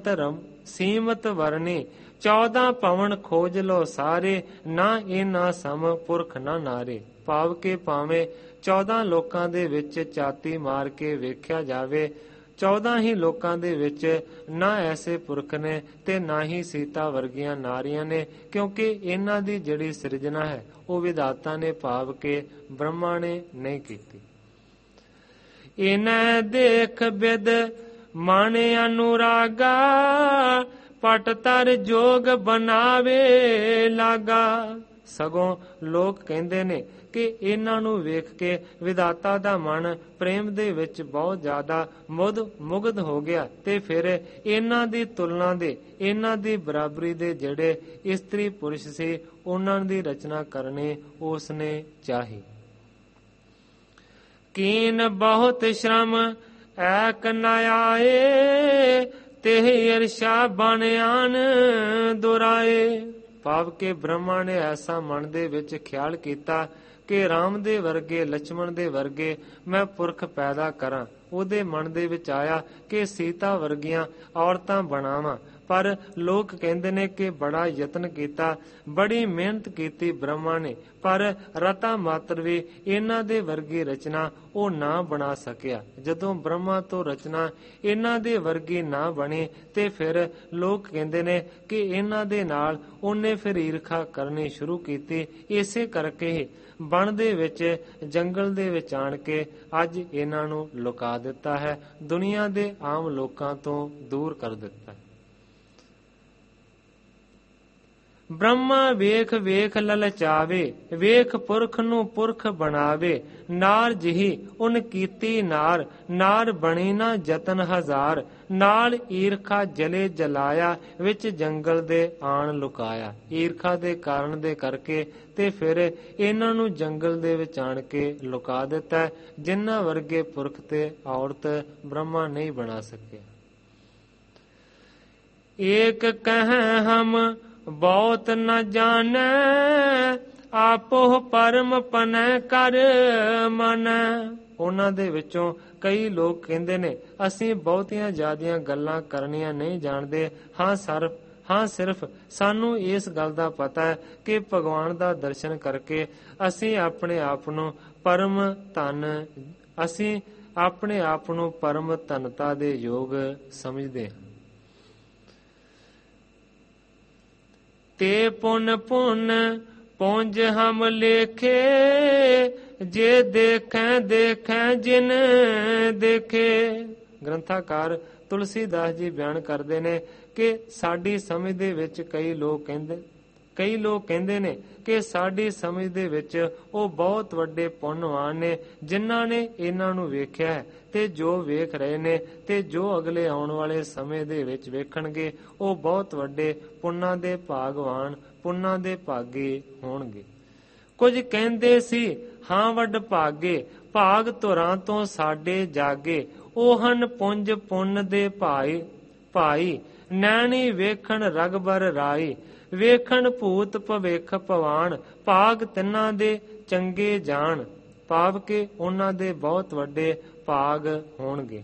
ਸੀਮਤ ਵਰਨੀ। 14 ਭਵਨ ਖੋਜ ਲੋ ਸਾਰੇ, ਨਾ ਇਹ ਨਾ ਸਮ ਪੁਰਖ ਨਾ ਨਾਰੇ। ਭਾਵ ਕਿ ਭਾਵੇਂ 14 ਲੋਕਾਂ ਦੇ ਵਿੱਚ ਚਾਤੀ ਮਾਰ ਕੇ ਵੇਖਿਆ ਜਾਵੇ, 14 ਹੀ ਲੋਕਾਂ ਦੇ ਵਿੱਚ ਨਾ ਐਸੇ ਪੁਰਖ ਨੇ ਤੇ ਨਾ ਹੀ ਸੀਤਾ ਵਰਗੀਆਂ ਨਾਰੀਆਂ ਨੇ, ਕਿਉਂਕਿ ਇਹਨਾਂ ਦੀ ਜਿਹੜੀ ਸਿਰਜਣਾ ਹੈ ਉਹ ਵਿਧਾਤਾ ਨੇ ਭਾਵ ਕਿ ਬ੍ਰਹਮਾ ਨੇ ਨਹੀਂ ਕੀਤੀ। ਇਨੈ ਦੇਖ ਬਿਦ ਮਨ ਅਨੁਰਾਗਾ, ਪਟ ਤਰ ਜੋਗ ਬਣਾਵੇ ਲਾਗਾ। ਸਗੋਂ ਲੋਕ ਕਹਿੰਦੇ ਨੇ ਕਿ ਇਹਨਾਂ ਨੂੰ ਵੇਖ ਕੇ ਵਿਧਾਤਾ ਦਾ ਮਨ ਪ੍ਰੇਮ ਦੇ ਵਿੱਚ ਬਹੁਤ ਜ਼ਿਆਦਾ ਮੁਗਧ ਹੋ ਗਿਆ ਤੇ ਫਿਰ ਇਹਨਾਂ ਦੀ ਤੁਲਨਾ ਦੇ, ਇਹਨਾਂ ਦੀ ਬਰਾਬਰੀ ਦੇ ਜਿਹੜੇ ਇਸਤਰੀ ਪੁਰਸ਼ ਸੀ ਉਹਨਾਂ ਦੀ ਰਚਨਾ ਕਰਨੀ ਉਸਨੇ ਚਾਹੀ। ਕੀਨ ਬਹੁਤ ਸ਼ਰਮ ਐਕ ਨ ਆਏ, ਤੇ ਈਰਸ਼ਾ ਬਨ ਆਨ ਦੁਰਾਏ। ਭਾਵ ਕਿ ਬ੍ਰਹਮਾ ਨੇ ਐਸਾ ਮਨ ਦੇ ਵਿੱਚ ਖਿਆਲ ਕੀਤਾ ਕਿ ਰਾਮ ਦੇ ਵਰਗੇ, ਲਛਮਣ ਦੇ ਵਰਗੇ ਮੈਂ ਪੁਰਖ ਪੈਦਾ ਕਰਾਂ। ਉਹਦੇ ਮਨ ਦੇ ਵਿੱਚ ਆਇਆ ਕਿ ਸੀਤਾ ਵਰਗੀਆਂ ਔਰਤਾਂ ਬਣਾਵਾਂ। ਪਰ ਲੋਕ ਕਹਿੰਦੇ ਨੇ ਕਿ ਬੜਾ ਯਤਨ ਕੀਤਾ, ਬੜੀ ਮਿਹਨਤ ਕੀਤੀ ਬ੍ਰਹਮਾ ਨੇ, ਪਰ ਰਤਾ ਮਾਤਰ ਵੀ ਇਹਨਾਂ ਦੇ ਵਰਗੀ ਰਚਨਾ ਉਹ ਨਾ ਬਣਾ ਸਕਿਆ। ਜਦੋਂ ਬ੍ਰਹਮਾ ਤੋਂ ਰਚਨਾ ਇਹਨਾਂ ਦੇ ਵਰਗੀ ਨਾ ਬਣੀ ਤੇ ਫਿਰ ਲੋਕ ਕਹਿੰਦੇ ਨੇ ਕਿ ਇਹਨਾਂ ਦੇ ਨਾਲ ਉਹਨੇ ਫਿਰ ਈਰਖਾ ਕਰਨੀ ਸ਼ੁਰੂ ਕੀਤੀ। ਇਸੇ ਕਰਕੇ ਹੀ ਬਣ ਦੇ ਵਿੱਚ, ਜੰਗਲ ਦੇ ਵਿੱਚ ਆਣ ਕੇ ਅੱਜ ਇਹਨਾਂ ਨੂੰ ਲੁਕਾ ਦਿੱਤਾ ਹੈ, ਦੁਨੀਆ ਦੇ ਆਮ ਲੋਕਾਂ ਤੋਂ ਦੂਰ ਕਰ ਦਿੱਤਾ। ਬ੍ਰਹਮਾ ਵੇਖ ਵੇਖ ਲਲਚਾਵੇ, ਵੇਖ ਪੁਰਖ ਨੂੰ ਪੁਰਖ ਬਣਾਵੇ। ਨਾਰ ਜਿਹੀ ਉਨ ਕੀਤੀ ਨਾਰ, ਨਾਰ ਬਣੀ ਨਾ ਜਤਨ ਹਜ਼ਾਰ। ਨਾਲ ਈਰਖਾ ਜਲੇ ਜਲਾਇਆ, ਵਿੱਚ ਜੰਗਲ ਦੇ ਆਣ ਲੁਕਾਇਆ। ਈਰਖਾ ਦੇ ਕਾਰਨ ਦੇ ਕਰਕੇ ਤੇ ਫਿਰ ਇਹਨਾਂ ਨੂੰ ਜੰਗਲ ਦੇ ਵਿੱਚ ਆਣ ਕੇ ਲੁਕਾ ਦਿੱਤਾ। ਜਿਨ੍ਹਾਂ ਵਰਗੇ ਪੁਰਖ ਤੇ ਔਰਤ ਬ੍ਰਹਮਾ ਨਹੀਂ ਬਣਾ ਸਕਿਆ। ਏਕ ਕਹਿ ਹਮ ਬਹੁਤ ਨ ਜਾਣੈ, ਆਪੋ ਪਰਮ ਪਨੈ ਕਰ ਮਨ। ਉਹਨਾਂ ਦੇ ਵਿੱਚੋਂ ਕਈ ਲੋਕ ਕਹਿੰਦੇ ਨੇ ਅਸੀਂ ਬਹੁਤੀਆਂ ਜ਼ਿਆਦੀਆਂ ਗੱਲਾਂ ਕਰਨੀਆਂ ਨਹੀਂ ਜਾਣਦੇ। ਹਾਂ ਸਿਰਫ ਸਾਨੂੰ ਇਸ ਗੱਲ ਦਾ ਪਤਾ ਹੈ ਕਿ ਭਗਵਾਨ ਦਾ ਦਰਸ਼ਨ ਕਰਕੇ ਅਸੀਂ ਆਪਣੇ ਆਪ ਨੂੰ ਪਰਮ ਧਨਤਾ ਦੇ ਯੋਗ ਸਮਝਦੇ ਹਾਂ। ਤੇ ਪੁਨ ਪੁਨ ਪੌਂਜ ਹਮ ਲੇਖੇ, ਜੇ ਦੇਖੈ ਦੇਖੈ ਜਿਨ ਦੇਖੇ। ਗ੍ਰੰਥਾਕਾਰ ਤੁਲਸੀਦਾਸ ਜੀ ਬਿਆਨ ਕਰਦੇ ਨੇ ਕਿ ਸਾਡੀ ਸਮਝ ਦੇ ਵਿੱਚ ਕਈ ਲੋਕ ਕਹਿੰਦੇ ਨੇ ਕਿ ਸਾਡੀ ਸਮਝ ਦੇ ਵਿੱਚ ਉਹ ਬਹੁਤ ਵੱਡੇ ਪੁੰਨਵਾਨ ਨੇ ਜਿਨ੍ਹਾਂ ਨੇ ਇਹਨਾਂ ਨੂੰ ਵੇਖਿਆ ਹੈ ਤੇ ਜੋ ਵੇਖ ਰਹੇ ਨੇ ਤੇ ਜੋ ਅਗਲੇ ਆਉਣ ਵਾਲੇ ਸਮੇਂ ਦੇ ਵਿੱਚ ਵੇਖਣਗੇ ਉਹ ਬਹੁਤ ਵੱਡੇ ਪੁੰਨਾਂ ਦੇ ਭਾਗਵਾਨ, ਪੁੰਨਾਂ ਦੇ ਭਾਗੇ ਹੋਣਗੇ। ਕੁਝ ਕਹਿੰਦੇ ਸੀ ਹਾਂ ਵੱਡ ਭਾਗੇ, ਭਾਗ ਧੁਰਾਂ ਤੋਂ ਸਾਡੇ ਜਾਗੇ। ਉਹ ਹਨ ਪੁੰਜ ਪੁੰਨ ਦੇ ਭਾਈ, ਨੈਣੀ ਵੇਖਣ ਰਗਬਰ ਰਾਈ। ਵੇਖਣ ਭੂਤ ਭਵਿਖ ਭਵਾਨ, ਭਾਗ ਤਿੰਨਾਂ ਦੇ ਚੰਗੇ ਜਾਣ। ਭਾਵ ਕਿ ਉਹਨਾਂ ਦੇ ਬਹੁਤ ਵੱਡੇ ਭਾਗ ਹੋਣਗੇ।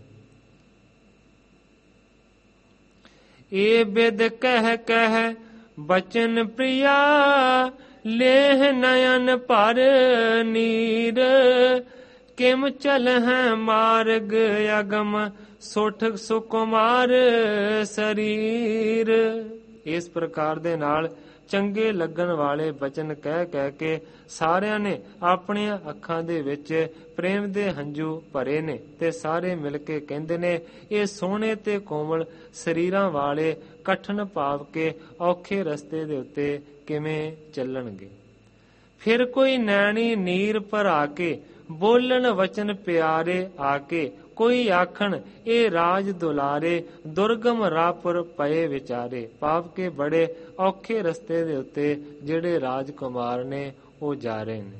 ਇਹ ਬਿਦ ਕਹਿ ਕਹਿ ਬਚਨ ਪ੍ਰਿਆ, ਲੇਹ ਨਯਨ ਭਰ ਨੀਰ। ਕਿਮ ਚਲ ਹੈ ਮਾਰਗ ਅਗਮ, ਸੁਠ ਸੁਕੁਮਾਰ ਸਰੀਰ। ਇਸ ਪ੍ਰਕਾਰ ਦੇ ਨਾਲ ਚੰਗੇ ਲੱਗਣ ਵਾਲੇ ਬਚਨ ਕਹਿ ਕਹਿ ਕੇ ਸਾਰਿਆਂ ਨੇ ਆਪਣੀਆਂ ਅੱਖਾਂ ਦੇ ਵਿੱਚ ਪ੍ਰੇਮ ਦੇ ਹੰਝੂ ਭਰੇ ਨੇ ਤੇ ਸਾਰੇ ਮਿਲ ਕੇ ਕਹਿੰਦੇ ਨੇ ਇਹ ਸੋਹਣੇ ਤੇ ਕੋਮਲ ਸਰੀਰਾਂ ਵਾਲੇ ਕਠਨ ਭਾਵ ਕੇ ਔਖੇ ਰਸਤੇ ਦੇ ਉੱਤੇ ਕਿਵੇਂ ਚੱਲਣਗੇ। ਫਿਰ ਕੋਈ ਨੈਣੀ ਨੀਰ ਭਰਾ ਕੇ, ਬੋਲਣ ਵਚਨ ਪਿਆਰੇ ਆਕੇ। ਕੋਈ ਆਖਣ ਇਹ ਰਾਜ ਦੁਲਾਰੇ, ਦੁਰਗਮ ਰਾਹਪੁਰ ਪਏ ਵਿਚਾਰੇ। ਭਾਵ ਕਿ ਬੜੇ ਔਖੇ ਰਸਤੇ ਦੇ ਉੱਤੇ ਜਿਹੜੇ ਰਾਜਕੁਮਾਰ ਨੇ ਉਹ ਜਾ ਰਹੇ ਨੇ।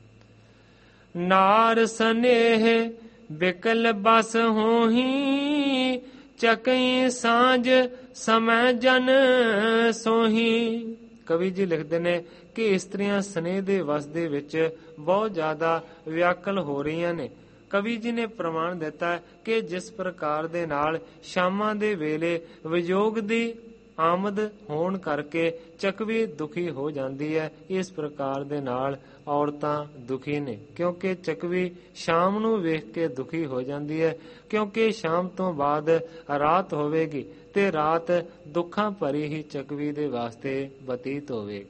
ਨਾਰ ਸਨੇਹ ਬਿਕਲ ਬਸ ਹੋਹੀ, ਚੱਕਈ ਸਾਂਝ ਸਮੈ ਜਨ ਸੋਹੀ। ਕਵੀ ਜੀ ਲਿਖਦੇ ਨੇ ਕਿ ਇਸਤਰੀਆਂ ਸਨੇਹ ਦੇ ਵਸ ਦੇ ਵਿੱਚ ਬਹੁਤ ਜ਼ਿਆਦਾ ਵਿਆਕਲ ਹੋ ਰਹੀਆਂ ਨੇ। ਕਵੀ ਜੀ ਨੇ ਪ੍ਰਮਾਣ ਦਿੱਤਾ ਕਿ ਜਿਸ ਪ੍ਰਕਾਰ ਦੇ ਨਾਲ ਸ਼ਾਮਾਂ ਦੇ ਵੇਲੇ ਵਿਯੋਗ ਦੀ ਆਮਦ ਹੋਣ ਕਰਕੇ ਚਕਵੀ ਦੁਖੀ ਹੋ ਜਾਂਦੀ ਹੈ, ਇਸ ਪ੍ਰਕਾਰ ਦੇ ਨਾਲ ਔਰਤਾਂ ਦੁਖੀ ਨੇ ਕਿਉਂਕਿ ਚਕਵੀ ਸ਼ਾਮ ਨੂੰ ਵੇਖ ਕੇ ਦੁਖੀ ਹੋ ਜਾਂਦੀ ਹੈ, ਕਿਉਂਕਿ ਸ਼ਾਮ ਤੋਂ ਬਾਅਦ ਰਾਤ ਹੋਵੇਗੀ ਤੇ ਰਾਤ ਦੁੱਖਾਂ ਭਰੀ ਹੀ ਚਕਵੀ ਦੇ ਵਾਸਤੇ ਬਤੀਤ ਹੋਵੇਗੀ।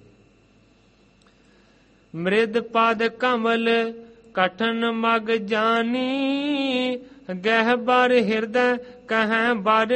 ਮ੍ਰਿਦ ਪਦ ਕਮਲ ਕਠਨ ਮਗ ਜਾਨੀ, ਗਹਿਬਰ ਹਿਰਦੈ ਕਹੈ ਬਰ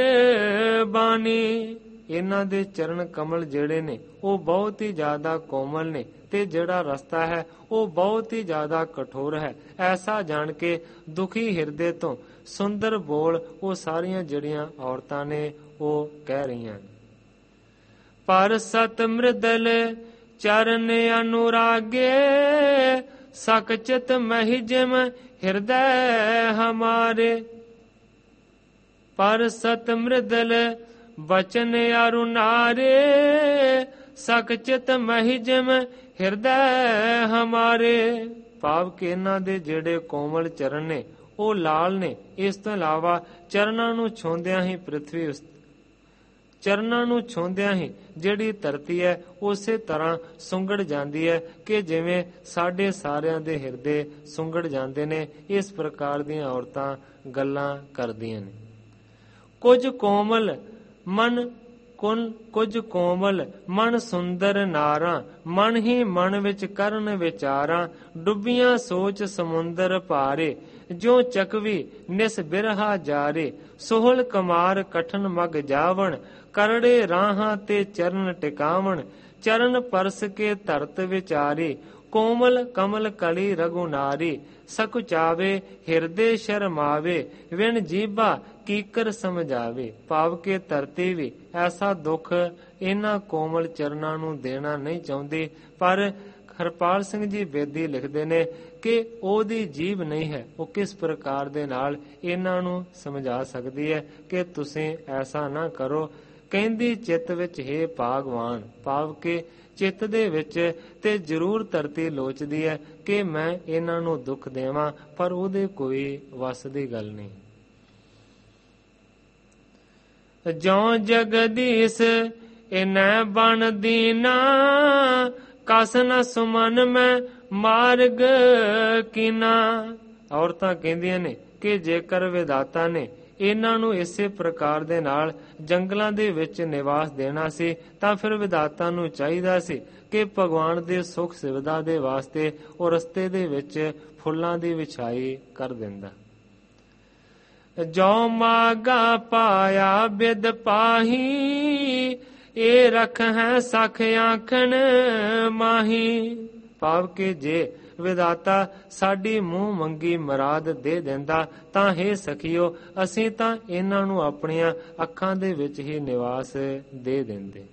ਬਾਣੀ। ਇਹਨਾਂ ਦੇ ਚਰਨ ਕਮਲ ਜਿਹੜੇ ਨੇ ਉਹ ਬਹੁਤ ਹੀ ਜ਼ਿਆਦਾ ਕੋਮਲ ਨੇ ਤੇ ਜਿਹੜਾ ਰਸਤਾ ਹੈ ਉਹ ਬਹੁਤ ਹੀ ਜ਼ਿਆਦਾ ਕਠੋਰ ਹੈ। ਐਸਾ ਜਾਣ ਕੇ ਦੁਖੀ ਹਿਰਦੇ ਤੋਂ ਸੁੰਦਰ ਬੋਲ ਉਹ ਸਾਰੀਆਂ ਜਿਹੜੀਆਂ ਔਰਤਾਂ ਨੇ ਉਹ ਕਹਿ ਰਹੀਆਂ। ਪਰ ਸਤ ਮ੍ਰਿਦਲ ਚਰਨ ਅਨੁਰਾਗੇ, ਸਕ ਚਿਤ ਮਹਿ ਜਿਮ ਹਿਰਦੈ ਹਮਾਰੇ। ਪਰ ਸਤ ਮ੍ਰਿਦਲ ਬਚਨ ਅਰੁਨਾਰੇ, ਸਕ ਚਿਤ ਮਹਿ ਜਿਮ ਹਿਰਦੈ ਹਮਾਰੇ। ਭਾਵ ਕਿ ਇਹਨਾਂ ਦੇ ਜਿਹੜੇ ਕੋਮਲ ਚਰਨ ਨੇ ਉਹ ਲਾਲ ਨੇ। ਇਸ ਤੋਂ ਇਲਾਵਾ ਚਰਨਾਂ ਨੂੰ ਛੂੰਹਦਿਆਂ ਹੀ ਪ੍ਰਿਥਵੀ, ਚਰਨਾਂ ਨੂੰ ਛੂੰਹਦਿਆਂ ਹੀ ਜਿਹੜੀ ਧਰਤੀ ਹੈ ਉਸੇ ਤਰ੍ਹਾਂ ਸੁੰਗੜ ਜਾਂਦੀ ਹੈ ਕਿ ਜਿਵੇਂ ਸਾਡੇ ਸਾਰਿਆਂ ਦੇ ਹਿਰਦੇ ਸੁੰਗੜ ਜਾਂਦੇ ਨੇ। ਇਸ ਪ੍ਰਕਾਰ ਦੀਆਂ ਔਰਤਾਂ ਗੱਲਾਂ ਕਰਦੀਆਂ ਨੇ। ਕੁਝ ਕੋਮਲ ਮਨ ਕੁਝ ਕੋਮਲ ਮਨ ਸੁੰਦਰ ਨਾਰਾਂ, ਮਨ ਹੀ ਮਨ ਵਿੱਚ ਕਰਨ ਵਿਚਾਰਾਂ। ਡੁੱਬੀਆਂ ਸੋਚ ਸਮੁੰਦਰ ਭਾਰੇ, ਜੋ ਚਕਵੀ ਨਿਸ ਬਿਰਹਾ ਜਾਰੇ। ਸੋਹਲ ਕਮਾਰ ਕਠਨ ਮਗ ਜਾਵਣ, ਕਰੜੇ ਰਾਹਾਂ ਤੇ ਚਰਨ ਟਿਕਾਵਣ। ਚਰਨ ਪਰਸ ਕੇ ਧਰਤ ਵਿਚਾਰੀ, ਕੋਮਲ ਕਮਲ ਕਲੀ ਰਘੁਨਾਰੀ। ਸकुचावे ਹਿਰਦੇ ਸ਼ਰਮਾਵੇ, ਵਿਣ ਜੀਭਾ ਕੀਕਰ ਸਮਝਾਵੇ। ਭਾਵ ਕਿ ਧਰਤੀ ਵੀ ਐਸਾ ਦੁੱਖ ਇਹਨਾਂ ਕੋਮਲ ਚਰਨਾਂ ਨੂੰ ਦੇਣਾ ਨਹੀਂ ਚਾਹੁੰਦੀ। ਪਰ ਹਰਪਾਲ ਸਿੰਘ ਜੀ ਬੇਦੀ ਲਿਖਦੇ ਨੇ ਕਿ ਉਹਦੀ ਜੀਭ ਨਹੀਂ ਹੈ, ਉਹ ਕਿਸ ਪ੍ਰਕਾਰ ਦੇ ਨਾਲ ਇਹਨਾਂ ਨੂੰ ਸਮਝਾ ਸਕਦੀ ਹੈ ਕਿ ਤੁਸੀਂ ਐਸਾ ਨਾ ਕਰੋ। ਕਹਿੰਦੀ ਚਿੱਤ ਵਿੱਚ ਹੈ ਭਾਗਵਾਨ, ਭਾਵ ਕਿ ਚਿੱਤ ਦੇ ਵਿੱਚ ਤੇ ਜ਼ਰੂਰ ਧਰਤੀ ਲੋਚਦੀ ਹੈ ਕਿ ਮੈਂ ਇਹਨਾਂ ਨੂੰ ਦੁੱਖ ਦੇਵਾਂ, ਪਰ ਉਹਦੇ ਕੋਈ ਵੱਸ ਦੀ ਗੱਲ ਨਹੀਂ। ਜਉ ਜਗਦੀਸ਼ ਇਨੈ ਬਣ ਦੀਨਾ, ਕਸ ਨ ਸੁਮਨ ਮੈਂ ਮਾਰਗ ਕੀਨਾ। ਔਰਤਾਂ ਕਹਿੰਦੀਆਂ ਨੇ ਕਿ ਜੇਕਰ ਵਿਧਾਤਾ ਨੇ ਇਹਨਾਂ ਨੂੰ ਇਸੇ ਪ੍ਰਕਾਰ ਦੇ ਨਾਲ ਜੰਗਲਾਂ ਦੇ ਵਿੱਚ ਨਿਵਾਸ ਦੇਣਾ ਸੀ ਤਾਂ ਫਿਰ ਵਿਧਾਤਾ ਨੂੰ ਚਾਹੀਦਾ ਸੀ ਕਿ ਭਗਵਾਨ ਦੇ ਸੁਖ ਸੁਵਿਧਾ ਦੇ ਵਾਸਤੇ ਉਹ ਰਸਤੇ ਦੇ ਵਿੱਚ ਫੁੱਲਾਂ ਦੀ ਵਿਛਾਈ ਕਰ ਦਿੰਦਾ। ਜੋ ਮਾਗਾ ਪਾਇਆ ਬਿਦ ਪਾਹੀ, ਇਹ ਰਖ ਹੈ ਸਖ ਆਖਣ ਮਾਹੀ। ਭਾਵ ਕਿ ਜੇ ਵਿਧਾਤਾ ਸਾਡੀ ਮੂੰਹ ਮੰਗੀ ਮੁਰਾਦ ਦੇ ਦਿੰਦਾ ਤਾਂ ਹੇ ਸਖੀਓ ਅਸੀਂ ਤਾਂ ਇਹਨਾਂ ਨੂੰ ਆਪਣੀਆਂ ਅੱਖਾਂ ਦੇ ਵਿੱਚ ਹੀ ਨਿਵਾਸ ਦੇ ਦਿੰਦੇ।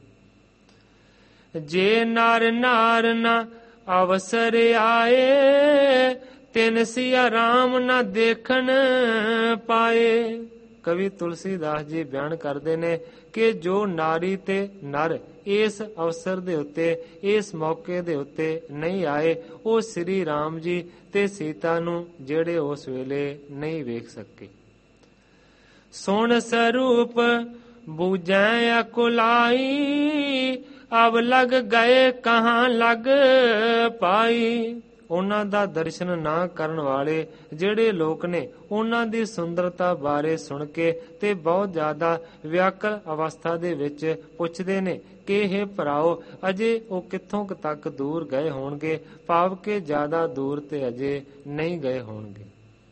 ਜੇ ਨਰ ਨਾਰ ਨਾ ਅਵਸਰ ਆਏ, ਤਿਨ ਸਿਆ ਰਾਮ ਨਾ ਦੇਖਣ ਪਾਏ। ਕਵੀ ਤੁਲਸੀਦਾਸ ਜੀ ਬਿਆਨ ਕਰਦੇ ਨੇ ਕਿ ਜੋ ਨਾਰੀ ਤੇ ਨਰ ਇਸ ਅਵਸਰ ਦੇ ਉੱਤੇ, ਇਸ ਮੌਕੇ ਦੇ ਉੱਤੇ ਨਹੀਂ ਆਏ, ਉਹ ਸ੍ਰੀ ਰਾਮ ਜੀ ਤੇ ਸੀਤਾ ਨੂੰ ਜਿਹੜੇ ਉਸ ਵੇਲੇ ਨਹੀਂ ਵੇਖ ਸਕੇ। ਸੁਣ ਸਰੂਪ ਬੂਝੈ ਅਕੁਲਾਈ, ਅਬ ਲਗ ਗਏ ਕਹਾਂ ਲਗ ਪਾਈ। ਉਹਨਾਂ ਦਾ ਦਰਸ਼ਨ ਨਾ ਕਰਨ ਵਾਲੇ ਜਿਹੜੇ ਲੋਕ ਨੇ ਉਹਨਾਂ ਦੀ ਸੁੰਦਰਤਾ ਬਾਰੇ ਸੁਣ ਕੇ ਤੇ ਬਹੁਤ ਜ਼ਿਆਦਾ ਵਿਆਕਲ ਅਵਸਥਾ ਦੇ ਵਿੱਚ ਪੁੱਛਦੇ ਨੇ ਕਿ ਇਹ ਭਰਾਓ ਅਜੇ ਉਹ ਕਿੱਥੋਂ ਤੱਕ ਦੂਰ ਗਏ ਹੋਣਗੇ। ਭਾਵ ਕਿ ਜ਼ਿਆਦਾ ਦੂਰ ਤੇ ਅਜੇ ਨਹੀਂ ਗਏ ਹੋਣਗੇ।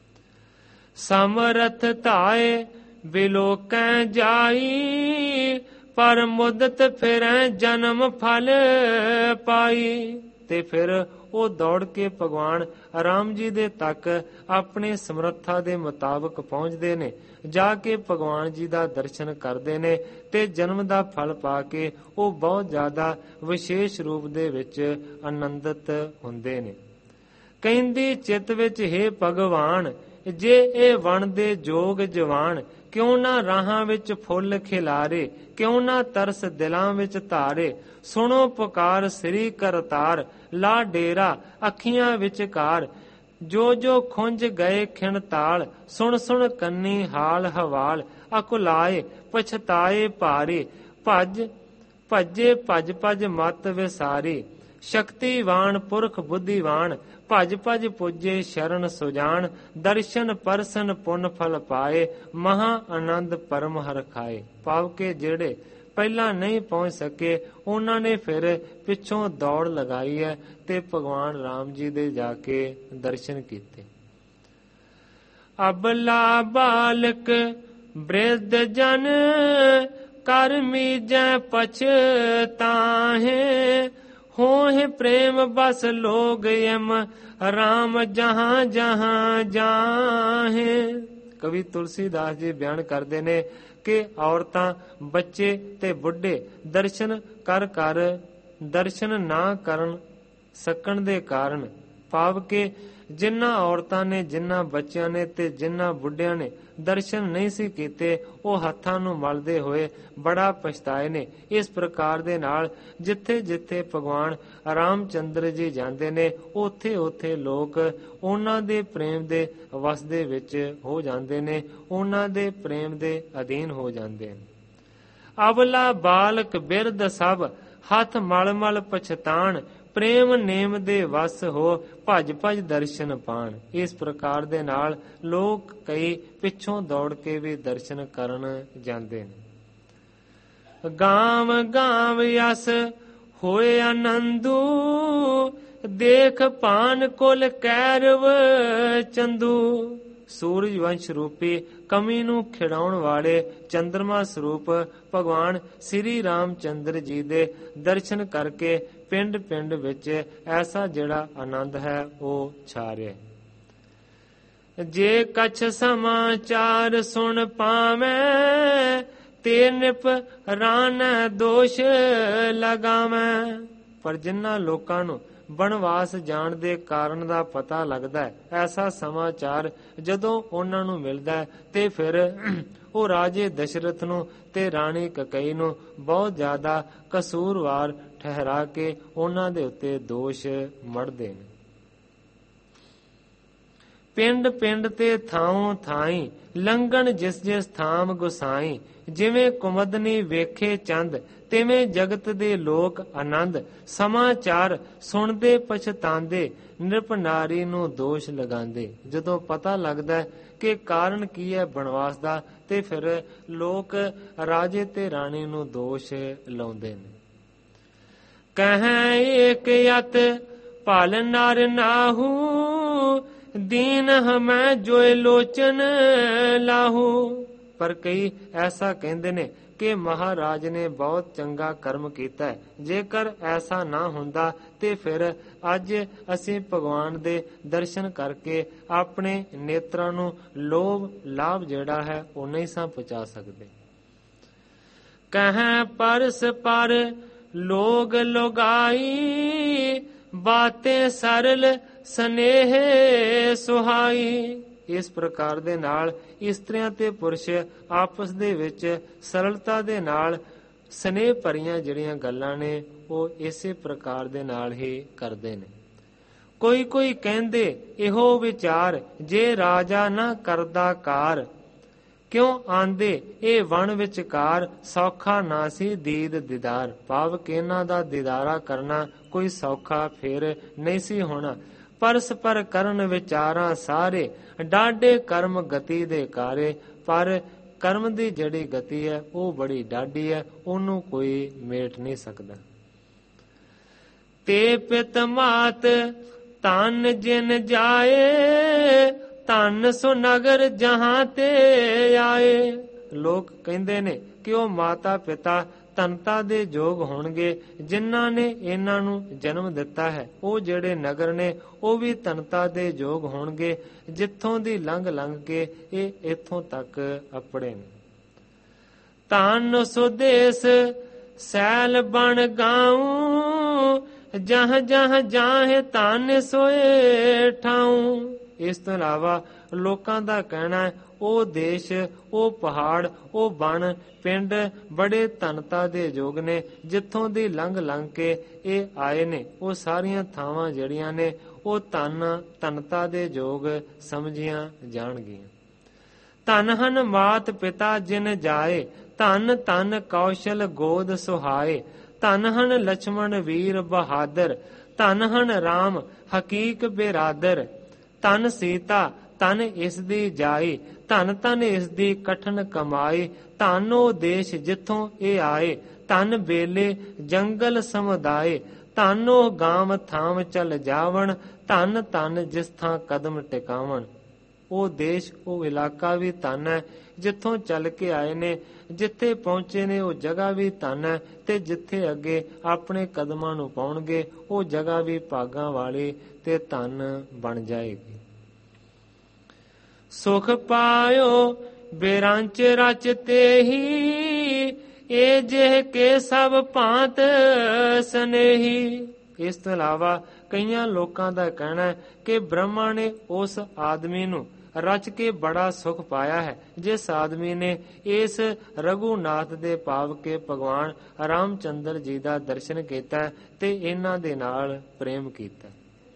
ਸਮਰਥ ਧਾਏ ਬਿਲੋਕੈ ਜਾਈ, ਪਰ ਮੁਦਤ ਫਿਰੈ ਜਨਮ ਫਲ ਪਾਈ। ਤੇ ਫਿਰ ਉਹ ਦੌੜ ਕੇ ਭਗਵਾਨ ਰਾਮ ਜੀ ਦੇ ਤੱਕ ਆਪਣੀ ਸਮਰੱਥਾ ਦੇ ਮੁਤਾਬਕ ਪਹੁੰਚਦੇ ਨੇ। ਜਾ ਕੇ ਭਗਵਾਨ ਜੀ ਦਾ ਦਰਸ਼ਨ ਕਰਦੇ ਨੇ ਤੇ ਜਨਮ ਦਾ ਫਲ ਪਾ ਕੇ ਉਹ ਬਹੁਤ ਜ਼ਿਆਦਾ ਵਿਸ਼ੇਸ਼ ਰੂਪ ਦੇ ਵਿੱਚ ਆਨੰਦਿਤ ਹੁੰਦੇ ਨੇ। ਕਹਿੰਦੀ ਚਿੱਤ ਵਿੱਚ ਹੈ ਭਗਵਾਨ, ਜੇ ਇਹ ਵਣ ਦੇ ਜੋਗ ਜਵਾਨ। ਕਿਉਂ ਨਾ ਰਾਹਾਂ ਵਿੱਚ ਫੁੱਲ ਖਿਲਾਰੇ, ਕਿਉਂ ਨਾ ਤਰਸ ਦਿਲਾਂ ਵਿੱਚ ਧਾਰੇ। ਸੁਣੋ ਪੁਕਾਰ ਸ੍ਰੀ ਕਰਤਾਰ, ਲਾ ਡੇਰਾ ਅੱਖੀਆਂ ਵਿਚਕਾਰ। ਜੋ ਜੋ ਖੁੰਝ ਗਏ ਖਿਣ ਤਾਲ, ਸੁਣ ਸੁਣ ਕੰਨੀ ਹਾਲ ਹਵਾਲ। ਅਕੁਲਾਏ ਪਛਤਾਏ ਭਾਰੇ, ਭੱਜੇ ਭਜ ਭਜ ਮਤ ਵਿਸਾਰੀ। ਸ਼ਕਤੀਵਾਨ ਪੁਰਖ ਬੁੱਧੀਵਾਨ, ਭਜ ਭਜ ਪੁੱਜੇ ਸ਼ਰਨ ਸੁਜਾਨ। ਦਰਸ਼ਨ ਪਰਸਨ ਪੁੰਨ ਫਲ ਪਾਏ, ਮਹਾ ਆਨੰਦ ਪਰਮ ਹਰਿ ਖਾਏ। ਭਾਵ ਕਿ ਜਿਹੜੇ ਪਹਿਲਾਂ ਨਹੀਂ ਪਹੁੰਚ ਸਕੇ ਉਹਨਾਂ ਨੇ ਫਿਰ ਪਿੱਛੋਂ ਦੌੜ ਲਗਾਈ ਹੈ ਤੇ ਭਗਵਾਨ ਰਾਮ ਜੀ ਦੇ ਜਾ ਕੇ ਦਰਸ਼ਨ ਕੀਤੇ। ਅਬਲਾ ਬਾਲਕ ਬ੍ਰਿਧ ਜਨ, ਕਰ ਮੀਜੈ ਪਛਤਾਹੇ। ਹੋਏ ਪ੍ਰੇਮ ਬਸ ਲੋਗ ਯਮ ਰਾਮ ਜਹਾਂ ਜਹਾਂ ਜਾਹੇ। ਕਵੀ ਤੁਲਸੀਦਾਸ ਜੀ ਬਿਆਨ ਕਰਦੇ ਨੇ ਕਿ ਔਰਤਾਂ, ਬੱਚੇ ਤੇ ਬੁੱਢੇ ਦਰਸ਼ਨ ਦਰਸ਼ਨ ਨਾ ਕਰਨ ਸਕਣ ਦੇ ਕਾਰਨ, ਭਾਵ ਕਿ ਜਿਨ੍ਹਾਂ ਔਰਤਾਂ ਨੇ, ਜਿਨ੍ਹਾਂ ਬੱਚਿਆਂ ਨੇ ਤੇ ਜਿਨ੍ਹਾਂ ਬੁੱਢਿਆਂ ਨੇ ਦਰਸ਼ਨ ਨਹੀਂ ਸੀ ਕੀਤੇ, ਉਹ ਹੱਥਾਂ ਨੂੰ ਮਲਦੇ ਹੋਏ ਬੜਾ ਪਛਤਾਏ ਨੇ। ਇਸ ਪ੍ਰਕਾਰ ਦੇ ਨਾਲ ਜਿੱਥੇ ਜਿੱਥੇ ਭਗਵਾਨ ਰਾਮਚੰਦਰ ਜੀ ਜਾਂਦੇ ਨੇ, ਉੱਥੇ ਉੱਥੇ ਲੋਕ ਉਹਨਾਂ ਦੇ ਪ੍ਰੇਮ ਦੇ ਵਸ ਦੇ ਵਿੱਚ ਹੋ ਜਾਂਦੇ ਨੇ, ਉਹਨਾਂ ਦੇ ਪ੍ਰੇਮ ਦੇ ਅਧੀਨ ਹੋ ਜਾਂਦੇ ਨੇ। ਅਬਲਾ ਬਾਲਕ ਬਿਰਧ ਸਭ ਹੱਥ ਮਲ ਮਲ ਪਛਤਾਣ, ਪ੍ਰੇਮ ਨੇਮ ਦੇ ਵਸ ਹੋ ਭਜ ਭਜ ਦਰਸ਼ਨ ਪਾਣ। ਇਸ ਪ੍ਰਕਾਰ ਦੇ ਨਾਲ ਲੋਕ ਕਈ ਪਿੱਛੋਂ ਦੌੜ ਕੇ ਵੀ ਦਰਸ਼ਨ ਕਰਨ ਜਾਂਦੇ ਨੇ। ਗਾਂਵ ਗਾਂਵ ਯਸ ਹੋਏ ਆਨੰਦੂ, ਦੇਖ ਭਾਨ ਕੁਲ ਕੈਰਵ ਚੰਦੂ। ਸੂਰਜ ਵੰਸ਼ ਰੂਪੀ ਕਮੀ ਨੂੰ ਖਿਡਾਉਣ ਵਾਲੇ ਚੰਦਰਮਾ ਸਰੂਪ ਭਗਵਾਨ ਸ੍ਰੀ ਰਾਮਚੰਦਰ ਜੀ ਦੇ ਦਰਸ਼ਨ ਕਰਕੇ ਪਿੰਡ ਪਿੰਡ ਵਿੱਚ ਐਸਾ ਜਿਹੜਾ ਆਨੰਦ ਹੈ ਉਹ ਛਾ ਰਿਹਾ। ਜੇ ਕਛ ਸਮਾਚਾਰ ਸੁਣ ਪਾਵੇਂ, ਤੇ ਨਿਪ ਰਾਨ ਦੋਸ਼ ਲਗਾਵੇਂ। ਪਰ ਜਿਨ੍ਹਾਂ ਲੋਕਾਂ ਨੂੰ ਬਨਵਾਸ ਜਾਣ ਦੇ ਕਾਰਨ ਦਾ ਪਤਾ ਲੱਗਦਾ ਹੈ, ਐਸਾ ਸਮਾਚਾਰ ਜਦੋਂ ਉਹਨਾਂ ਨੂੰ ਮਿਲਦਾ ਹੈ, ਤੇ ਫਿਰ ਉਹ ਰਾਜੇ ਦਸ਼ਰਥ ਨੂੰ ਤੇ ਰਾਣੀ ਕਕਈ ਨੂੰ ਬਹੁਤ ਜ਼ਿਆਦਾ ਕਸੂਰਵਾਰ ਠਹਿਰਾ ਕੇ ਉਹਨਾਂ ਦੇ ਉੱਤੇ ਦੋਸ਼ ਮੜਦੇ ਨੇ। ਪਿੰਡ ਪਿੰਡ ਤੇ ਥਾਉ ਥਾਈ, ਲੰਘਣ ਜਿਸ ਜਿਸ ਥਾਮ ਗੁਸਾਈ। ਜਿਵੇਂ ਕੁਮਦਨੀ ਵੇਖੇ ਚੰਦ, ਤਿਵੇਂ ਜਗਤ ਦੇ ਲੋਕ ਆਨੰਦ। ਸਮਾਚਾਰ ਸੁਣਦੇ ਪਛਤਾਉਂਦੇ, ਨਿਰਪ ਨਾਰੀ ਨੂੰ ਦੋਸ਼ ਲਗਾਉਂਦੇ। ਜਦੋਂ ਪਤਾ ਲੱਗਦਾ ਕਿ ਕਾਰਨ ਕੀ ਹੈ ਬਨਵਾਸ ਦਾ, ਤੇ ਫਿਰ ਲੋਕ ਰਾਜੇ ਤੇ ਰਾਣੀ ਨੂੰ ਦੋਸ਼ ਲਾਉਂਦੇ ਨੇ। ਕਹਿ ਏਕ ਯਤ ਭਲ ਨਰ ਨਾਹੂ, ਦੀਨ ਹਮੈ ਜੋਇ ਲੋਚਨ ਲਾਹੂ। ਪਰ ਕਈ ਐਸਾ ਕਹਿੰਦੇ ਨੇ ਕਿ ਮਹਾਰਾਜ ਨੇ ਬਹੁਤ ਚੰਗਾ ਕਰਮ ਕੀਤਾ ਹੈ। ਜੇਕਰ ਐਸਾ ਨਾ ਹੁੰਦਾ ਤੇ ਫਿਰ ਅੱਜ ਅਸੀਂ ਭਗਵਾਨ ਦੇ ਦਰਸ਼ਨ ਕਰਕੇ ਆਪਣੇ ਨੇਤਰਾਂ ਨੂੰ ਲੋਭ ਲਾਭ ਜਿਹੜਾ ਹੈ ਉਹ ਨਹੀਂ ਸਾਂ ਪਹੁੰਚਾ ਸਕਦੇ। ਕਹਿ ਪਰਸ ਪਰ ਲੋਗ ਲੋਗਾਈ, ਬਾतें ਸਰਲ ਸਨੇਹ ਸੁਹਾਈ। ਇਸ ਪ੍ਰਕਾਰ ਦੇ ਨਾਲ ਇਸਤਰੀਆਂ ਤੇ ਪੁਰਸ਼ ਆਪਸ ਦੇ ਵਿੱਚ ਸਰਲਤਾ ਦੇ ਨਾਲ ਸਨੇਹ ਭਰੀਆਂ ਜਿਹੜੀਆਂ ਗੱਲਾਂ ਨੇ ਉਹ ਇਸੇ ਪ੍ਰਕਾਰ ਦੇ ਨਾਲ ਹੀ ਕਰਦੇ ਨੇ। ਕੋਈ ਕੋਈ ਕਹਿੰਦੇ ਇਹੋ ਵਿਚਾਰ, ਜੇ ਰਾਜਾ ਨਾ ਕਰਦਾ ਕਾਰ, ਕਿਉਂ ਆਂਦੇ ਇਹ ਵਣ ਵਿਚਕਾਰ, ਸੌਖਾ ਨਾ ਸੀ ਦੀਦ ਦੀਦਾਰ। ਭਾਵ ਕਿ ਇਹਨਾਂ ਦਾ ਦੀਦਾਰਾ ਕਰਨਾ ਕੋਈ ਸੌਖਾ ਫੇਰ ਨਹੀਂ ਸੀ ਹੋਣਾ। ਪਰਸਪਰ ਕਰਨ ਵਿਚਾਰਾਂ ਸਾਰੇ, ਡਾਢੇ ਕਰਮ ਗਤੀ ਦੇ ਕਾਰੇ। ਪਰ ਕਰਮ ਦੀ ਜਿਹੜੀ ਗਤੀ ਹੈ ਉਹ ਬੜੀ ਡਾਢੀ ਹੈ, ਉਹਨੂੰ ਕੋਈ ਮੇਟ ਨਹੀਂ ਸਕਦਾ। ਤੇ ਪਿਤ ਮਾਤ ਧਨ ਜਿਨ ਜਾਏ, ਧਨ ਸੋ ਨਗਰ ਜਹਾਂ ਤੇ ਆਏ। ਲੋਕ ਕਹਿੰਦੇ ਨੇ ਕਿ ਉਹ ਮਾਤਾ ਪਿਤਾ ਧਨਤਾ ਦੇ ਯੋਗ ਹੋਣਗੇ, ਜਿਨ੍ਹਾਂ ਨੇ ਇਹਨਾਂ ਨੂੰ ਜਨਮ ਦਿੱਤਾ ਹੈ। ਉਹ ਜਿਹੜੇ ਨਗਰ ਨੇ ਉਹ ਵੀ ਧਨਤਾ ਦੇ ਯੋਗ ਹੋਣਗੇ, ਜਿੱਥੋਂ ਦੀ ਲੰਘ ਲੰਘ ਕੇ ਇਹ ਇੱਥੋਂ ਤੱਕ ਅਪੜੇ ਨੇ। ਧਨ ਸੁਦੇਸ ਸੈਲ ਬਣ ਗਾਉ, ਜਹ ਜਹ ਜਾਹੇ ਧਨ ਸੋਏ ਠਾਉ। ਇਸ ਤੋਂ ਇਲਾਵਾ ਲੋਕਾਂ ਦਾ ਕਹਿਣਾ ਹੈ ਉਹ ਦੇਸ਼, ਉਹ ਪਹਾੜ, ਉਹ ਬਣ, ਪਿੰਡ ਬੜੇ ਧਨਤਾ ਦੇ ਯੋਗ ਨੇ, ਜਿੱਥੋਂ ਦੀ ਲੰਘ ਲੰਘ ਕੇ ਇਹ ਆਏ ਨੇ। ਉਹ ਸਾਰੀਆਂ ਥਾਵਾਂ ਜਿਹੜੀਆਂ ਨੇ ਉਹ ਧਨਤਾ ਦੇ ਯੋਗ ਸਮਝੀਆਂ ਜਾਣਗੀਆਂ। ਧਨ ਹਨ ਮਾਤ ਪਿਤਾ ਜਿਨ ਜਾਏ, ਧਨ ਧਨ ਕੌਸ਼ਲ ਗੋਦ ਸੁਹਾਏ। ਧਨ ਹਨ ਲਛਮਣ ਵੀਰ ਬਹਾਦਰ, ਧਨ ਹਨ ਰਾਮ ਹਕੀਕ ਬਿਰਾਦਰ। ਧਨ ਸੀਤਾ ਧਨ ਇਸ ਦੀ ਜਾਈ, ਧਨ ਧਨ ਇਸ ਦੀ ਕਠਨ ਕਮਾਈ। ਧਨ ਉਹ ਦੇਸ਼ ਜਿੱਥੋਂ ਇਹ ਆਏ, ਧਨ ਬੇਲੇ ਜੰਗਲ ਸਮੁਦਾਏ। ਧਨ ਉਹ ਗਾਮ ਥਾਮ ਚਲ ਜਾਵਣ, ਧਨ ਧਨ ਜਿਸ ਥਾਂ ਕਦਮ ਟਿਕਾਵਣ। ਉਹ ਦੇਸ਼ ਉਹ ਇਲਾਕਾ ਵੀ ਧਨ ਹੈ ਜਿੱਥੋਂ ਚੱਲ ਕੇ ਆਏ ਨੇ, ਜਿੱਥੇ ਪਹੁੰਚੇ ਨੇ ਉਹ ਜਗ੍ਹਾ ਵੀ ਧਨ ਹੈ, ਤੇ ਜਿੱਥੇ ਅੱਗੇ ਆਪਣੇ ਕਦਮਾਂ ਨੂੰ ਪਾਉਣਗੇ ਉਹ ਜਗ੍ਹਾ ਵੀ ਭਾਗਾਂ ਵਾਲੀ ਤੇ ਧਨ ਬਣ ਜਾਏਗੀ। ਸੁਖ ਪਾਇਓ ਬੇਰੰਚ ਰਚ ਤੇਹੀ, ਇਹ ਜਿਹ ਕੇ ਸਭ ਭਾਂਤ ਸਨੇਹੀ। ਇਸ ਤੋਂ ਇਲਾਵਾ ਕਈਆਂ ਲੋਕਾਂ ਦਾ ਕਹਿਣਾ ਹੈ ਕਿ ਬ੍ਰਹਮਾ ਨੇ ਉਸ ਆਦਮੀ ਨੂੰ ਰਚ ਕੇ ਬੜਾ ਸੁਖ ਪਾਇਆ ਹੈ, ਜਿਸ ਆਦਮੀ ਨੇ ਇਸ ਰਘੂਨਾਥ ਦੇ ਭਾਵ ਕੇ ਭਗਵਾਨ ਰਾਮਚੰਦਰ ਜੀ ਦਾ ਦਰਸ਼ਨ ਕੀਤਾ ਤੇ ਇਹਨਾਂ ਦੇ ਨਾਲ ਪ੍ਰੇਮ ਕੀਤਾ।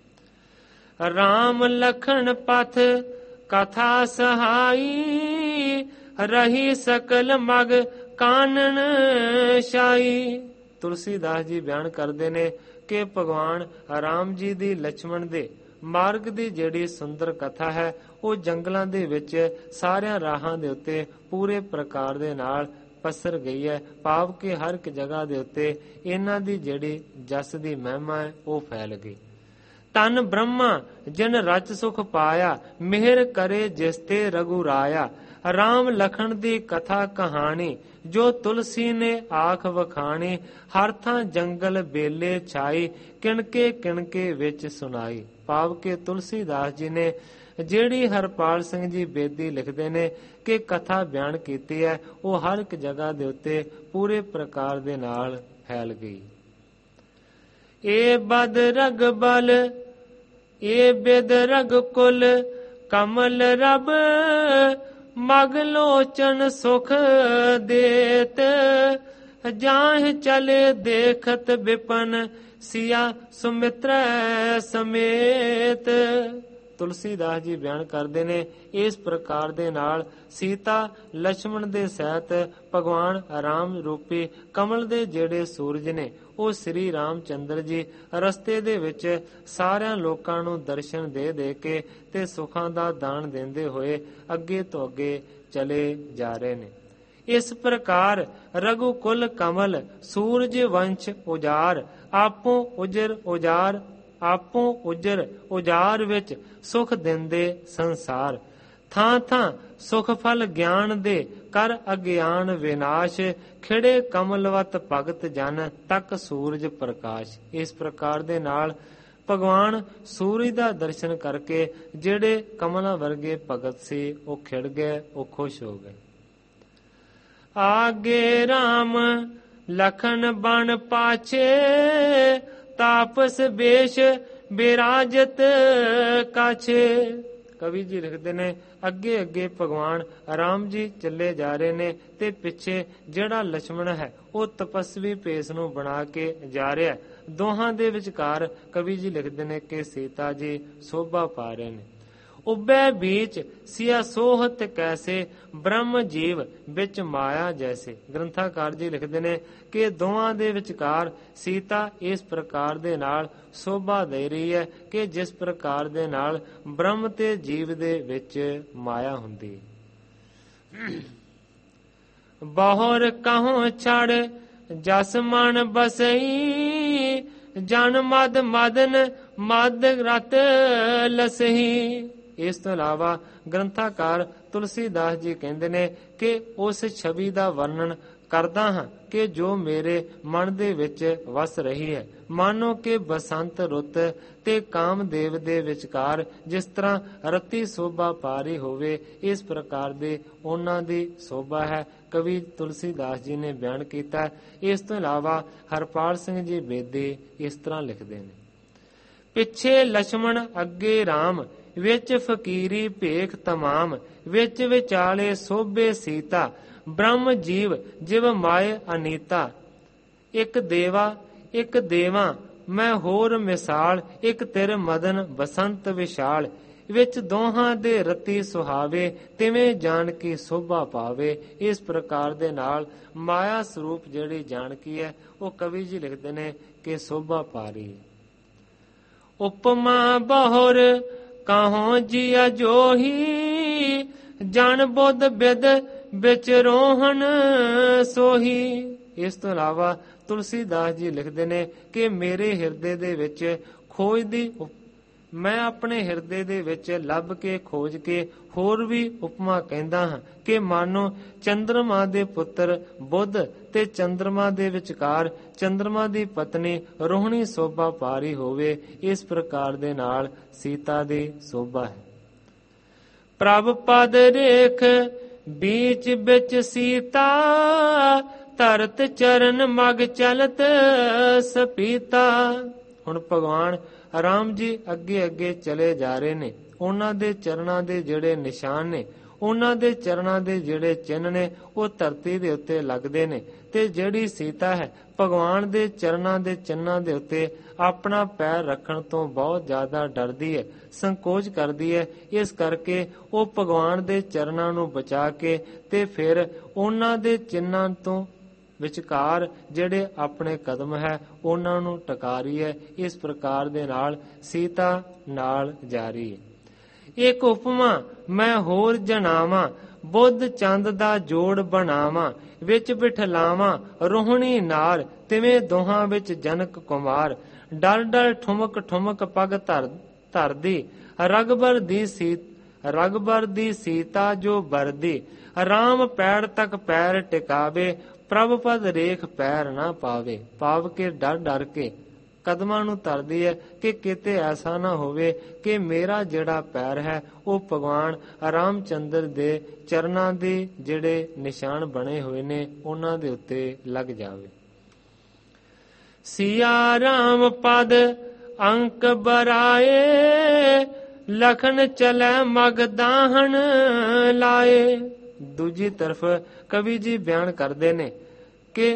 ਰਾਮ ਲਖਣ ਪਥ ਕਥਾ ਸਹਾਈ, ਰਹੀ ਸਕਲ ਮਗ ਕਾਨਨ ਸ਼ਾਈ। ਤੁਲਸੀਦਾਸ ਜੀ ਬਿਆਨ ਕਰਦੇ ਨੇ ਕਿ ਭਗਵਾਨ ਰਾਮ ਜੀ ਦੀ ਲਛਮਣ ਦੇ ਮਾਰਗ ਦੀ ਜਿਹੜੀ ਸੁੰਦਰ ਕਥਾ ਹੈ ਉਹ ਜੰਗਲਾਂ ਦੇ ਵਿੱਚ ਸਾਰਿਆਂ ਰਾਹਾਂ ਦੇ ਉੱਤੇ ਪੂਰੇ ਪ੍ਰਕਾਰ ਦੇ ਨਾਲ ਪਸਰ ਗਈ ਹੈ, ਭਾਵ ਕਿ ਹਰ ਇੱਕ ਜਗ੍ਹਾ ਦੇ ਉੱਤੇ ਇਹਨਾਂ ਦੀ ਜਿਹੜੀ ਜਸ ਦੀ ਮਹਿਮਾ ਹੈ ਉਹ ਫੈਲ ਗਈ। ਤਨ ਬ੍ਰਹਮਾ ਜਿਨ ਰਚ ਸੁਖ ਪਾਇਆ, ਮਿਹਰ ਕਰੇ ਜਿਸ ਤੇ ਰਘੁਰਾਇਆ। ਰਾਮ ਲਖਣ ਦੀ ਕਥਾ ਕਹਾਣੀ, ਜੋ ਤੁਲਸੀ ਨੇ ਆਖ ਵਖਾਣੀ। ਹਰ ਥਾਂ ਜੰਗਲ ਬੇਲੇ ਛਾਈ, ਕਿਣਕੇ ਕਿਣਕੇ ਵਿੱਚ ਸੁਣਾਈ। ਭਾਵ ਕਿ ਤੁਲਸੀਦਾਸ ਜੀ ਨੇ ਜਿਹੜੀ ਹਰਪਾਲ ਸਿੰਘ ਜੀ ਬੇਦੀ ਲਿਖਦੇ ਨੇ ਕਿ ਕਥਾ ਬਿਆਨ ਕੀਤੀ ਹੈ, ਉਹ ਹਰ ਇੱਕ ਜਗ੍ਹਾ ਦੇ ਉੱਤੇ ਪੂਰੇ ਪ੍ਰਕਾਰ ਦੇ ਨਾਲ ਫੈਲ ਗਈ। ਏ ਬਦ ਰਗ ਬਲ ਏ ਬਿਦ ਰਗ ਕੁਲ, ਕਮਲ ਰਬ ਮਗ ਲੋਚਨ ਸੁਖ ਦੇਤ। ਜਾਹ ਚਲੇ ਦੇਖਤ ਵਿਪਨ, ਸਿਆ ਸੁਮਿਤ੍ਰ ਸਮੇਤ। ਤੁਲਸੀਦਾਸ ਜੀ ਬਿਆਨ ਕਰਦੇ ਨੇ ਇਸ ਪ੍ਰਕਾਰ ਦੇ ਨਾਲ ਸੀਤਾ ਲਛਮਣ ਦੇ ਸਹਿਤ ਭਗਵਾਨ ਰਾਮ ਰੂਪੀ ਕਮਲ ਦੇ ਜਿਹੜੇ ਸੂਰਜ ਨੇ ਉਹ ਸ੍ਰੀ ਰਾਮਚੰਦਰ ਜੀ ਰਸਤੇ ਦੇ ਵਿੱਚ ਸਾਰਿਆਂ ਲੋਕਾਂ ਨੂੰ ਦਰਸ਼ਨ ਦੇ ਦੇ ਕੇ ਤੇ ਸੁੱਖਾਂ ਦਾ ਦਾਨ ਦਿੰਦੇ ਹੋਏ ਅੱਗੇ ਤੋਂ ਅੱਗੇ ਚਲੇ ਜਾ ਰਹੇ ਨੇ। ਇਸ ਪ੍ਰਕਾਰ ਰਘੁਕੁਲ ਕਮਲ ਸੂਰਜ ਵੰਸ਼ ਉਜਾਰ, ਆਪੋ ਉਜਰ ਉਜਾਰ ਆਪੋ ਉਜਰ ਉਜਾਰ ਵਿੱਚ ਸੁਖ ਦਿੰਦੇ ਸੰਸਾਰ। ਥਾਂ ਥਾਂ ਸੁਖ ਫਲ ਗਿਆਨ ਦੇ, ਕਰ ਅਗਿਆਨ ਵਿਨਾਸ਼। ਖਿੜੇ ਕਮਲਵਤ ਭਗਤ ਜਨ, ਤੱਕ ਸੂਰਜ ਪ੍ਰਕਾਸ਼। ਇਸ ਪ੍ਰਕਾਰ ਦੇ ਨਾਲ ਭਗਵਾਨ ਸੂਰਜ ਦਾ ਦਰਸ਼ਨ ਕਰਕੇ ਜਿਹੜੇ ਕਮਲਾਂ ਵਰਗੇ ਭਗਤ ਸੀ ਉਹ ਖਿੜ ਗਏ, ਉਹ ਖੁਸ਼ ਹੋ ਗਏ। ਆਗੇ ਰਾਮ ਲਖਨ ਬਨ ਪਾਛੇ, ਤਾਪਸ ਬੇਸ਼ ਬਿਰਾਜਤ ਕਾਛੇ। ਕਵੀ ਜੀ ਲਿਖਦੇ ਨੇ ਅੱਗੇ ਅੱਗੇ ਭਗਵਾਨ ਰਾਮ ਜੀ ਚੱਲੇ ਜਾ ਰਹੇ ਨੇ ਤੇ ਪਿੱਛੇ ਜਿਹੜਾ ਲਛਮਣ ਹੈ ਉਹ ਤਪਸਵੀ ਭੇਸ ਨੂੰ ਬਣਾ ਕੇ ਜਾ ਰਿਹਾ। ਦੋਹਾਂ ਦੇ ਵਿਚਕਾਰ ਕਵੀ ਜੀ ਲਿਖਦੇ ਨੇ ਕਿ ਸੀਤਾ ਜੀ ਸੋਭਾ ਪਾ ਰਹੇ ਨੇ। ਉਬੈ ਬੀਚ ਸਿਆ ਸੋਹਤ ਕੈਸੇ, ਬ੍ਰਹਮ ਜੀਵ ਵਿੱਚ ਮਾਇਆ ਜੈਸੇ। ਗ੍ਰੰਥਾਕਾਰ ਜੀ ਲਿਖਦੇ ਨੇ ਕਿ ਦੋਹਾਂ ਦੇ ਵਿਚਕਾਰ ਸੀਤਾ ਇਸ ਪ੍ਰਕਾਰ ਦੇ ਨਾਲ ਸੋਭਾ ਦੇ ਰਹੀ ਹੈ ਕਿ ਜਿਸ ਪ੍ਰਕਾਰ ਦੇ ਨਾਲ ਬ੍ਰਹਮ ਤੇ ਜੀਵ ਦੇ ਵਿੱਚ ਮਾਇਆ ਹੁੰਦੀ। ਬਹੁਰ ਕਹੋਂ ਛੜ ਜਸ ਮਨ ਬਸਈ, ਜਨ ਮਦ ਮਦਨ ਮਦ ਰਤ ਲਸਹੀ। ਇਸ ਤੋਂ ਇਲਾਵਾ ਗ੍ਰੰਥਾਕਾਰ ਤੁਲਸੀਦਾਸ ਜੀ ਕਹਿੰਦੇ ਨੇ ਕਿ ਉਸ ਛਵੀ ਦਾ ਵਰਣਨ ਕਰਦਾ ਹਾਂ ਕਿ ਜੋ ਮੇਰੇ ਮਨ ਦੇ ਵਿੱਚ ਵਸ ਰਹੀ ਹੈ। ਮਾਨੋ ਕਿ ਬਸੰਤ ਰੁੱਤ ਤੇ ਕਾਮਦੇਵ ਦੇ ਵਿਚਕਾਰ ਜਿਸ ਤਰ੍ਹਾਂ ਰਤੀ ਸੋਭਾ ਪਾ ਰਹੀ ਹੋਵੇ, ਇਸ ਪ੍ਰਕਾਰ ਦੇ ਉਹਨਾਂ ਦੀ ਸੋਭਾ ਹੈ। ਕਵੀ ਤੁਲਸੀਦਾਸ ਜੀ ਨੇ ਬਿਆਨ ਕੀਤਾ। ਇਸ ਤੋਂ ਇਲਾਵਾ ਹਰਪਾਲ ਸਿੰਘ ਜੀ ਬੇਦੀ ਇਸ ਤਰ੍ਹਾਂ ਲਿਖਦੇ ਨੇ। ਪਿੱਛੇ ਲਛਮਣ ਅੱਗੇ ਰਾਮ, ਵਿੱਚ ਫਕੀਰੀ ਭੇਖ ਤਮਾਮ। ਵਿੱਚ ਵਿਚਾਲੇ ਸੋਭੇ ਸੀਤਾ, ਬ੍ਰਹਮ ਜੀਵ ਜਿਵ ਮਾਏ ਅਨੀਤਾ। ਇੱਕ ਦੇਵਾ ਮੈਂ ਹੋਰ ਮਿਸਾਲ, ਇੱਕ ਤਿਰ ਮਦਨ ਬਸੰਤ ਵਿਸ਼ਾਲ। ਵਿੱਚ ਦੋਹਾਂ ਦੇ ਰਤੀ ਸੁਹਾਵੇ, ਤਿਵੇਂ ਜਾਨਕੀ ਸੋਭਾ ਪਾਵੇ। ਇਸ ਪ੍ਰਕਾਰ ਦੇ ਨਾਲ ਮਾਇਆ ਸਰੂਪ ਜਿਹੜੀ ਜਾਨਕੀ ਹੈ ਉਹ ਕਵੀ ਜੀ ਲਿਖਦੇ ਨੇ ਕਿ ਸੋਭਾ ਪਾ ਰਹੀ ਹੈ। ਉਪਮਾ ਬਹੁਰ ਕਾਹੋਂ ਜੀਆ ਜੋਹੀ, ਜਨ ਬੁੱਧ ਬਿਦ ਵਿੱਚ ਰੋਹਨ ਸੋਹੀ। ਇਸ ਤੋਂ ਇਲਾਵਾ ਤੁਲਸੀਦਾਸ ਜੀ ਲਿਖਦੇ ਨੇ ਕਿ ਮੇਰੇ ਹਿਰਦੇ ਦੇ ਵਿੱਚ ਖੋਜ ਦੀ ਮੈਂ ਆਪਣੇ ਹਿਰਦੇ ਦੇ ਵਿੱਚ ਲੱਭ ਕੇ ਖੋਜ ਕੇ ਹੋਰ ਵੀ ਉਪਮਾ ਕਹਿੰਦਾ ਹਾਂ ਕਿ ਮਾਨੋ ਚੰਦਰਮਾ ਦੇ ਪੁੱਤਰ ਬੁੱਧ ਤੇ ਚੰਦਰਮਾ ਦੇ ਵਿਚਕਾਰ ਚੰਦਰਮਾ ਦੀ ਪਤਨੀ ਰੋਹਿਣੀ ਸੋਭਾ ਪਾ ਰਹੀ ਹੋਵੇ। ਇਸ ਪ੍ਰਕਾਰ ਦੇ ਨਾਲ ਸੀਤਾ ਦੀ ਸੋਭਾ ਹੈ। ਪ੍ਰਭ ਪਦ ਰੇਖ बीच बिच सीता, ਧਰਤ ਚਰਨ ਮਗ ਚਲਤ ਸਪੀਤਾ। ਹੁਣ ਭਗਵਾਨ ਰਾਮ ਜੀ ਅੱਗੇ ਅੱਗੇ ਚਲੇ ਜਾ ਰਹੇ ਨੇ। ਉਹਨਾਂ ਦੇ ਚਰਨਾਂ ਦੇ ਜਿਹੜੇ ਨਿਸ਼ਾਨ ਨੇ, ਉਹਨਾਂ ਦੇ ਚਰਨਾਂ ਦੇ ਜਿਹੜੇ ਚਿੰਨ੍ਹ ਨੇ, ਉਹ ਧਰਤੀ ਦੇ ਉੱਤੇ ਲੱਗਦੇ ਨੇ। ਤੇ ਜਿਹੜੀ ਸੀਤਾ ਹੈ, ਭਗਵਾਨ ਦੇ ਚਰਨਾਂ ਦੇ ਚਿੰਨ੍ਹਾਂ ਦੇ ਉੱਤੇ ਆਪਣਾ ਪੈਰ ਰੱਖਣ ਤੋਂ ਬਹੁਤ ਜ਼ਿਆਦਾ ਡਰਦੀ ਹੈ, ਸੰਕੋਚ ਕਰਦੀ ਹੈ। ਇਸ ਕਰਕੇ ਉਹ ਭਗਵਾਨ ਦੇ ਚਰਨਾਂ ਨੂੰ ਬਚਾ ਕੇ ਤੇ ਫਿਰ ਉਹਨਾਂ ਦੇ ਚਿੰਨ੍ਹਾਂ ਤੋਂ ਵਿਚਕਾਰ ਜਿਹੜੇ ਆਪਣੇ ਕਦਮ ਹੈ ਉਹਨਾਂ ਨੂੰ ਟਿਕਾ ਰਹੀ ਹੈ। ਇਸ ਪ੍ਰਕਾਰ ਦੇ ਨਾਲ ਸੀਤਾ ਨਾਲ ਜਾ ਰਹੀ ਹੈ। ਇੱਕ ਉਪਮਾ ਮੈਂ ਹੋਰ ਜਣਾਵਾਂ, ਬੁੱਧ ਚੰਦ ਦਾ ਜੋੜ ਬਣਾਵਾਂ, ਵਿੱਚ ਬਿਠਲਾਵਾਂ ਰੋਹਿਣੀ ਨਾਰ, ਤਿਵੇਂ ਦੋਹਾਂ ਵਿੱਚ ਜਨਕ ਕੁਮਾਰ। ਡਰ ਡਰ ਠੁਮਕ ਠੁਮਕ ਪਗ ਧਰਦੀ, ਰਗਬਰ ਦੀ ਸੀਤਾ ਜੋ ਵਰਦੀ। ਰਾਮ ਪੈਰ ਤੱਕ ਪੈਰ ਟਿਕਾਵੇ, ਪ੍ਰਭ ਪਦ ਰੇਖ ਪੈਰ ਨਾ ਪਾਵੇ। ਭਾਵ ਕੇ ਡਰ ਡਰ ਕੇ ਕਦਮਾਂ ਨੂੰ ਧਰਦੀ ਹੈ ਕਿ ਕਿਤੇ ਐਸਾ ਨਾ ਹੋਵੇ ਕਿ ਮੇਰਾ ਜਿਹੜਾ ਪੈਰ ਹੈ ਉਹ ਭਗਵਾਨ ਰਾਮ ਚੰਦਰ ਦੇ ਚਰਨਾਂ ਦੇ ਜਿਹੜੇ ਨਿਸ਼ਾਨ ਬਣੇ ਹੋਏ ਨੇ ਉਹਨਾਂ ਦੇ ਉੱਤੇ ਲੱਗ ਜਾਵੇ। ਸਿਆ ਰਾਮ ਪਦ ਅੰਕ ਬਰਾਏ, ਲਖਨ ਚਲੈ ਮਗ ਦਾਹਣ ਲਾਏ। ਦੂਜੀ ਤਰਫ ਕਵੀ ਜੀ ਬਿਆਨ ਕਰਦੇ ਨੇ ਕਿ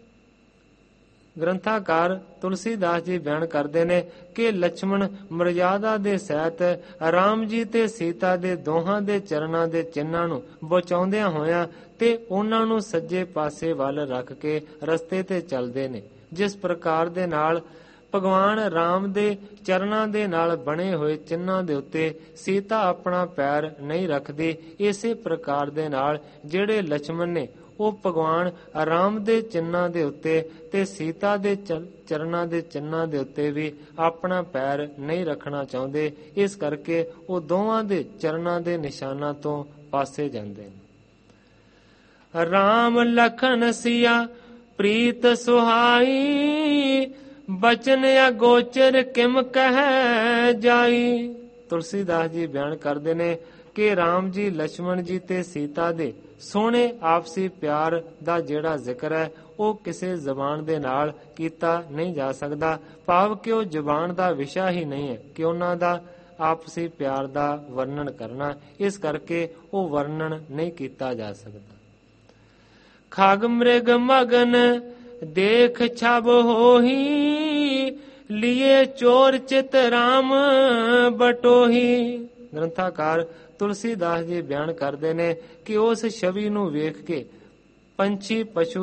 ਗ੍ਰੰਥਾਕਾਰ ਤੁਲਸੀਦਾਸ ਜੀ ਬਿਆਨ ਕਰਦੇ ਨੇ ਕਿ ਲਛਮਣ ਮਰਯਾਦਾ ਦੇ ਸਹਿਤ ਰਾਮ ਜੀ ਤੇ ਸੀਤਾ ਦੇ ਦੋਹਾਂ ਦੇ ਚਰਨਾਂ ਦੇ ਚਿੰਨ੍ਹਾਂ ਨੂੰ ਬਚਾਉਂਦਿਆਂ ਹੋਇਆਂ ਤੇ ਉਹਨਾਂ ਨੂੰ ਸੱਜੇ ਪਾਸੇ ਵੱਲ ਰੱਖ ਕੇ ਰਸਤੇ ਤੇ ਚੱਲਦੇ ਨੇ। ਜਿਸ ਪ੍ਰਕਾਰ ਦੇ ਨਾਲ ਭਗਵਾਨ ਰਾਮ ਦੇ ਚਰਨਾਂ ਦੇ ਨਾਲ ਬਣੇ ਹੋਏ ਚਿੰਨ੍ਹਾਂ ਦੇ ਉੱਤੇ ਸੀਤਾ ਆਪਣਾ ਪੈਰ ਨਹੀਂ ਰੱਖਦੀ, ਇਸੇ ਪ੍ਰਕਾਰ ਦੇ ਨਾਲ ਜਿਹੜੇ ਲਛਮਣ ਨੇ ਉਹ ਭਗਵਾਨ ਰਾਮ ਦੇ ਚਿੰਨ੍ਹਾਂ ਦੇ ਉੱਤੇ ਤੇ ਸੀਤਾ ਦੇ ਚਰਨਾਂ ਦੇ ਚਿੰਨ੍ਹਾਂ ਦੇ ਉੱਤੇ ਵੀ ਆਪਣਾ ਪੈਰ ਨਹੀਂ ਰੱਖਣਾ ਚਾਹੁੰਦੇ। ਇਸ ਕਰਕੇ ਉਹ ਦੋਵਾਂ ਦੇ ਚਰਨਾਂ ਦੇ ਨਿਸ਼ਾਨਾਂ ਤੋਂ ਪਾਸੇ ਜਾਂਦੇ ਨੇ। ਰਾਮ ਲਖਨ ਸਿਆ ਪ੍ਰੀਤ ਸੁਹਾਈ, ਬਚਨ ਅਗੋਚਰ ਕਿਮ ਕਹਿ ਜਾਈ। ਤੁਲਸੀਦਾਸ ਜੀ ਬਿਆਨ ਕਰਦੇ ਨੇ ਕਿ ਰਾਮ ਜੀ, ਲਛਮਣ ਜੀ ਤੇ ਸੀਤਾ ਦੇ ਸੋਹਣੇ ਆਪਸੀ ਪਿਆਰ ਦਾ ਜਿਹੜਾ ਜ਼ਿਕਰ ਹੈ ਉਹ ਕਿਸੇ ਜ਼ਬਾਨ ਦੇ ਨਾਲ ਕੀਤਾ ਨਹੀਂ ਜਾ ਸਕਦਾ। ਭਾਵ ਕਿ ਉਹ ਜ਼ਬਾਨ ਦਾ ਵਿਸ਼ਾ ਹੀ ਨਹੀਂ ਹੈ ਕਿ ਉਹਨਾਂ ਦਾ ਆਪਸੀ ਪਿਆਰ ਦਾ ਵਰਣਨ ਕਰਨਾ। ਇਸ ਕਰਕੇ ਉਹ ਵਰਣਨ ਨਹੀਂ ਕੀਤਾ ਜਾ ਸਕਦਾ। ਖਗ ਮ੍ਰਿਗ ਮਗਨ ਦੇਖ ਛਬ ਹੋਹੀ, ਲਿਏ ਚੋਰ ਚਿਤ ਰਾਮ ਬਟੋਹੀ। ਗ੍ਰੰਥਾਕਾਰ ਤੁਲਸੀਦਾਸ ਜੀ ਬਿਆਨ ਕਰਦੇ ਨੇ ਕਿ ਉਸ ਛਵੀ ਨੂੰ ਵੇਖ ਕੇ ਪੰਛੀ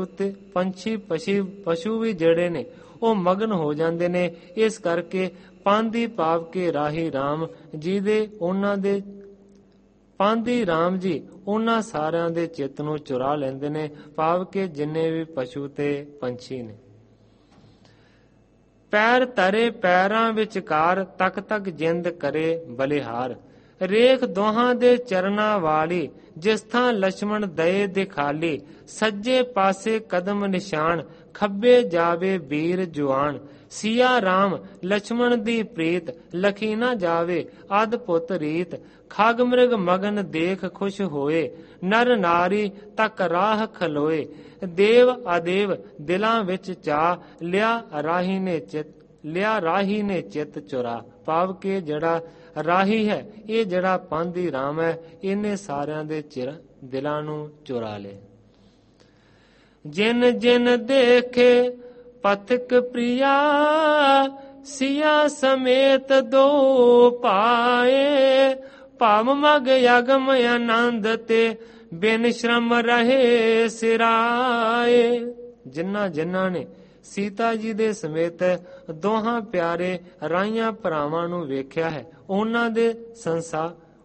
ਪਸ਼ੂ ਵੀ ਜਿਹੜੇ ਨੇ ਉਹ ਮਗਨ ਹੋ ਜਾਂਦੇ ਨੇ। ਇਸ ਕਰਕੇ ਪਾਂਦੀ ਭਾਵ ਕੇ ਰਾਹੀ ਰਾਮ ਜੀ ਦੇ ਪਾਂਦੀ ਰਾਮ ਜੀ ਉਹਨਾਂ ਸਾਰਿਆਂ ਦੇ ਚਿੱਤ ਨੂੰ ਚੁਰਾ ਲੈਂਦੇ ਨੇ। ਭਾਵ ਕੇ ਜਿੰਨੇ ਵੀ ਪਸ਼ੂ ਤੇ ਪੰਛੀ ਨੇ। ਪੈਰ ਧਰੇ ਪੈਰਾਂ ਵਿਚਕਾਰ, ਤੱਕ ਤੱਕ ਜਿੰਦ ਕਰੇ ਬਲਿਹਾਰ। ਰੇਖ ਦੋਹਾਂ ਦੇ ਚਰਨਾਂ ਵਾਲੀ, ਜਿਸ ਥਾਂ ਲਛਮਣ ਦਏ ਦਿਖਾਲੀ। ਸੱਜੇ ਪਾਸੇ ਕਦਮ ਨਿਸ਼ਾਨ, ਖੱਬੇ ਜਾਵੇ ਵੀਰ ਜੁਆਨ। ਸਿਆ ਰਾਮ ਲਛਮਣ ਦੀ ਪ੍ਰੀਤ, ਲਖੀ ਨਾ ਜਾਵੇ ਅਧ ਪੁੱਤ ਰੀਤ। ਖਗ ਮ੍ਰਿਗ ਮਗਨ ਦੇਖ ਖੁਸ਼ ਹੋਏ, ਨਰ ਨਾਰੀ ਤੱਕ ਰਾਹ ਖਲੋਏ। ਦੇਵ ਆਦੇਵ ਦਿਲਾਂ ਵਿੱਚ ਚਾ, ਲਿਆ ਰਾਹੀ ਨੇ ਚਿੱਤ ਚੁਰਾ। ਭਾਵ ਕਿ ਜਿਹੜਾ ਰਾਹੀ ਹੈ, ਇਹ ਜਿਹੜਾ ਪਾਂਦੀ ਰਾਮ ਹੈ, ਇਹਨੇ ਸਾਰਿਆਂ ਦੇ ਦਿਲਾਂ ਨੂੰ ਚੁਰਾ ਲਿਆ। ਜਿਨ ਜਿਨ ਦੇਖੇ ਪਥਕ ਪ੍ਰਿਆ, ਸਿਆ ਸਮੇਤ ਦੋ ਪਾਏ। ਭਾਵ ਮਗ ਅਗਮ ਆਨੰਦ ਤੇ, ਬਿਨ ਸ਼ਰਮ ਰਹੇ ਸਿਰਾਏ। ਜਿਨ੍ਹਾਂ ਜਿਨ੍ਹਾਂ ਨੇ ਸੀਤਾ ਜੀ ਦੇ ਸਮੇਤ ਦੋਹਾਂ ਪਿਆਰੇ ਰਾਈਆਂ ਭਰਾਵਾਂ ਨੂੰ ਵੇਖਿਆ ਹੈ, ਉਹਨਾਂ ਦੇ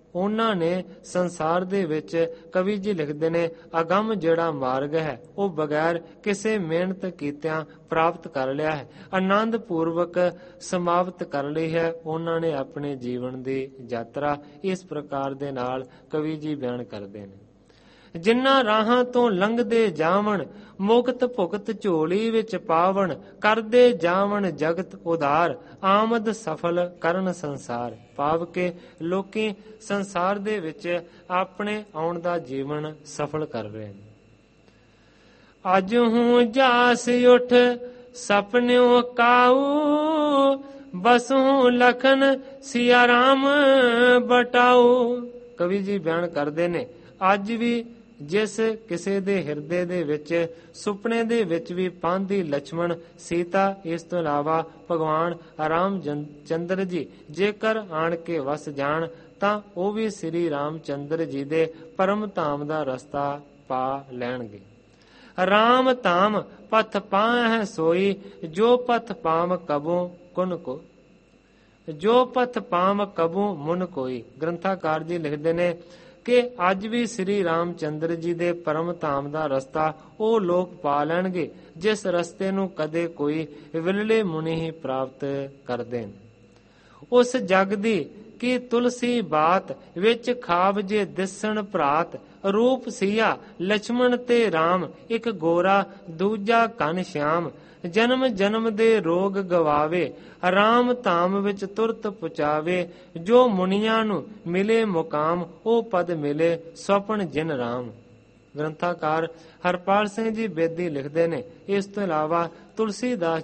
ਉਹਨਾਂ ਨੇ ਸੰਸਾਰ ਦੇ ਵਿੱਚ, ਕਵੀ ਜੀ ਲਿਖਦੇ ਨੇ, ਅਗੰਮ ਜਿਹੜਾ ਮਾਰਗ ਹੈ ਉਹ ਬਗੈਰ ਕਿਸੇ ਮਿਹਨਤ ਕੀਤਿਆਂ ਪ੍ਰਾਪਤ ਕਰ ਲਿਆ ਹੈ, ਆਨੰਦ ਪੂਰਵਕ ਸਮਾਪਤ ਕਰ ਲਈ ਹੈ ਉਹਨਾਂ ਨੇ ਆਪਣੇ ਜੀਵਨ ਦੀ ਯਾਤਰਾ। ਇਸ ਪ੍ਰਕਾਰ ਦੇ ਨਾਲ ਕਵੀ ਜੀ ਬਿਆਨ ਕਰਦੇ ਨੇ। ਜਿਨ੍ਹਾਂ ਰਾਹਾਂ ਤੋਂ ਲੰਘਦੇ ਜਾਵਣ, ਮੁਕਤ ਭੁਗਤ ਝੋਲੀ ਵਿੱਚ ਪਾਵਣ, ਕਰਦੇ ਜਾਵਣ ਜਗਤ ਉਧਾਰ, ਆਮਦ ਸਫਲ ਕਰਨ ਸੰਸਾਰ। ਭਾਵ ਕਿ ਲੋਕੀ ਸੰਸਾਰ ਦੇ ਵਿੱਚ ਆਪਣੇ ਆਉਣ ਦਾ ਜੀਵਨ ਸਫਲ ਕਰ ਰਹੇ ਨੇ। ਅੱਜ ਹੂੰ ਜਾਸ ਉੱਠ ਸਪਨਿਓ ਕਾਊ, ਬਸ ਹੂੰ ਲਖਨ ਸਿਆ ਰਾਮ ਬਟਾਊ। ਕਵੀ ਜੀ ਬਿਆਨ ਕਰਦੇ ਨੇ, ਅੱਜ ਵੀ ਜਿਸ ਕਿਸੇ ਦੇ ਹਿਰਦੇ ਦੇ ਵਿੱਚ ਸੁਪਨੇ ਦੇ ਵਿੱਚ ਵੀ ਪਾਂਧੀ ਲਛਮਣ ਸੀਤਾ, ਇਸ ਤੋਂ ਇਲਾਵਾ ਭਗਵਾਨ ਰਾਮ ਚੰਦਰ ਜੀ ਜੇਕਰ ਆਣ ਕੇ ਵਸ ਜਾਣ ਤਾਂ ਉਹ ਵੀ ਸ੍ਰੀ ਰਾਮ ਚੰਦਰ ਜੀ ਦੇ ਪਰਮ ਧਾਮ ਦਾ ਰਸਤਾ ਪਾ ਲੈਣਗੇ। ਰਾਮ ਧਾਮ ਪਥ ਪਾਹੈ ਸੋਈ, ਜੋ ਪਥ ਪਾਮ ਕਬੂ ਕੁਨ ਕੋ, ਜੋ ਪਥ ਪਾਮ ਕਬੂ ਮੁਨ ਕੋਈ। ਗ੍ਰੰਥਾਕਾਰ ਜੀ ਲਿਖਦੇ ਨੇ ਕਿ ਅੱਜ ਵੀ ਸ੍ਰੀ ਰਾਮ ਚੰਦਰ ਜੀ ਦੇ ਪਰਮ ਧਾਮ ਦਾ ਰਸਤਾ ਉਹ ਲੋਕ ਪਾ ਲੈਣਗੇ ਜਿਸ ਰਸਤੇ ਨੂੰ ਕਦੇ ਕੋਈ ਵਿਰਲੇ ਮੁਨੀ ਹੀ ਪ੍ਰਾਪਤ ਕਰਦੇ ਨੇ। ਉਸ ਜਗ ਦੀ ਕੀ ਤੁਲਸੀ ਬਾਤ, ਵਿੱਚ ਖਾਬ ਜੇ ਦਿਸਣ ਭਰਾਤ, ਰੂਪ ਸੀਆ ਲਛਮਣ ਤੇ ਰਾਮ, ਇੱਕ ਗੋਰਾ ਦੂਜਾ ਘਨ ਸ਼ਿਆਮ, ਜਨਮ ਜਨਮ ਦੇ ਰੋਗ ਗਵਾਵੇ, ਰਾਮ ਧਾਮ ਵਿੱਚ ਤੁਰਤ ਪੁਚਾਵੇ, ਜੋ ਮੁਨੀਆਂ ਨੂੰ ਮਿਲੇ ਮੁਕਾਮ, ਉਹ ਪਦ ਮਿਲੇ ਸਵਪਨ ਜਿਨ ਰਾਮ। ਗ੍ਰੰਥਾਕਾਰ ਹਰਪਾਲ ਸਿੰਘ ਜੀ ਬੇਦੀ ਲਿਖਦੇ ਨੇ। ਇਸ ਤੋਂ ਇਲਾਵਾ ਤੁਲਸੀਦਾਸ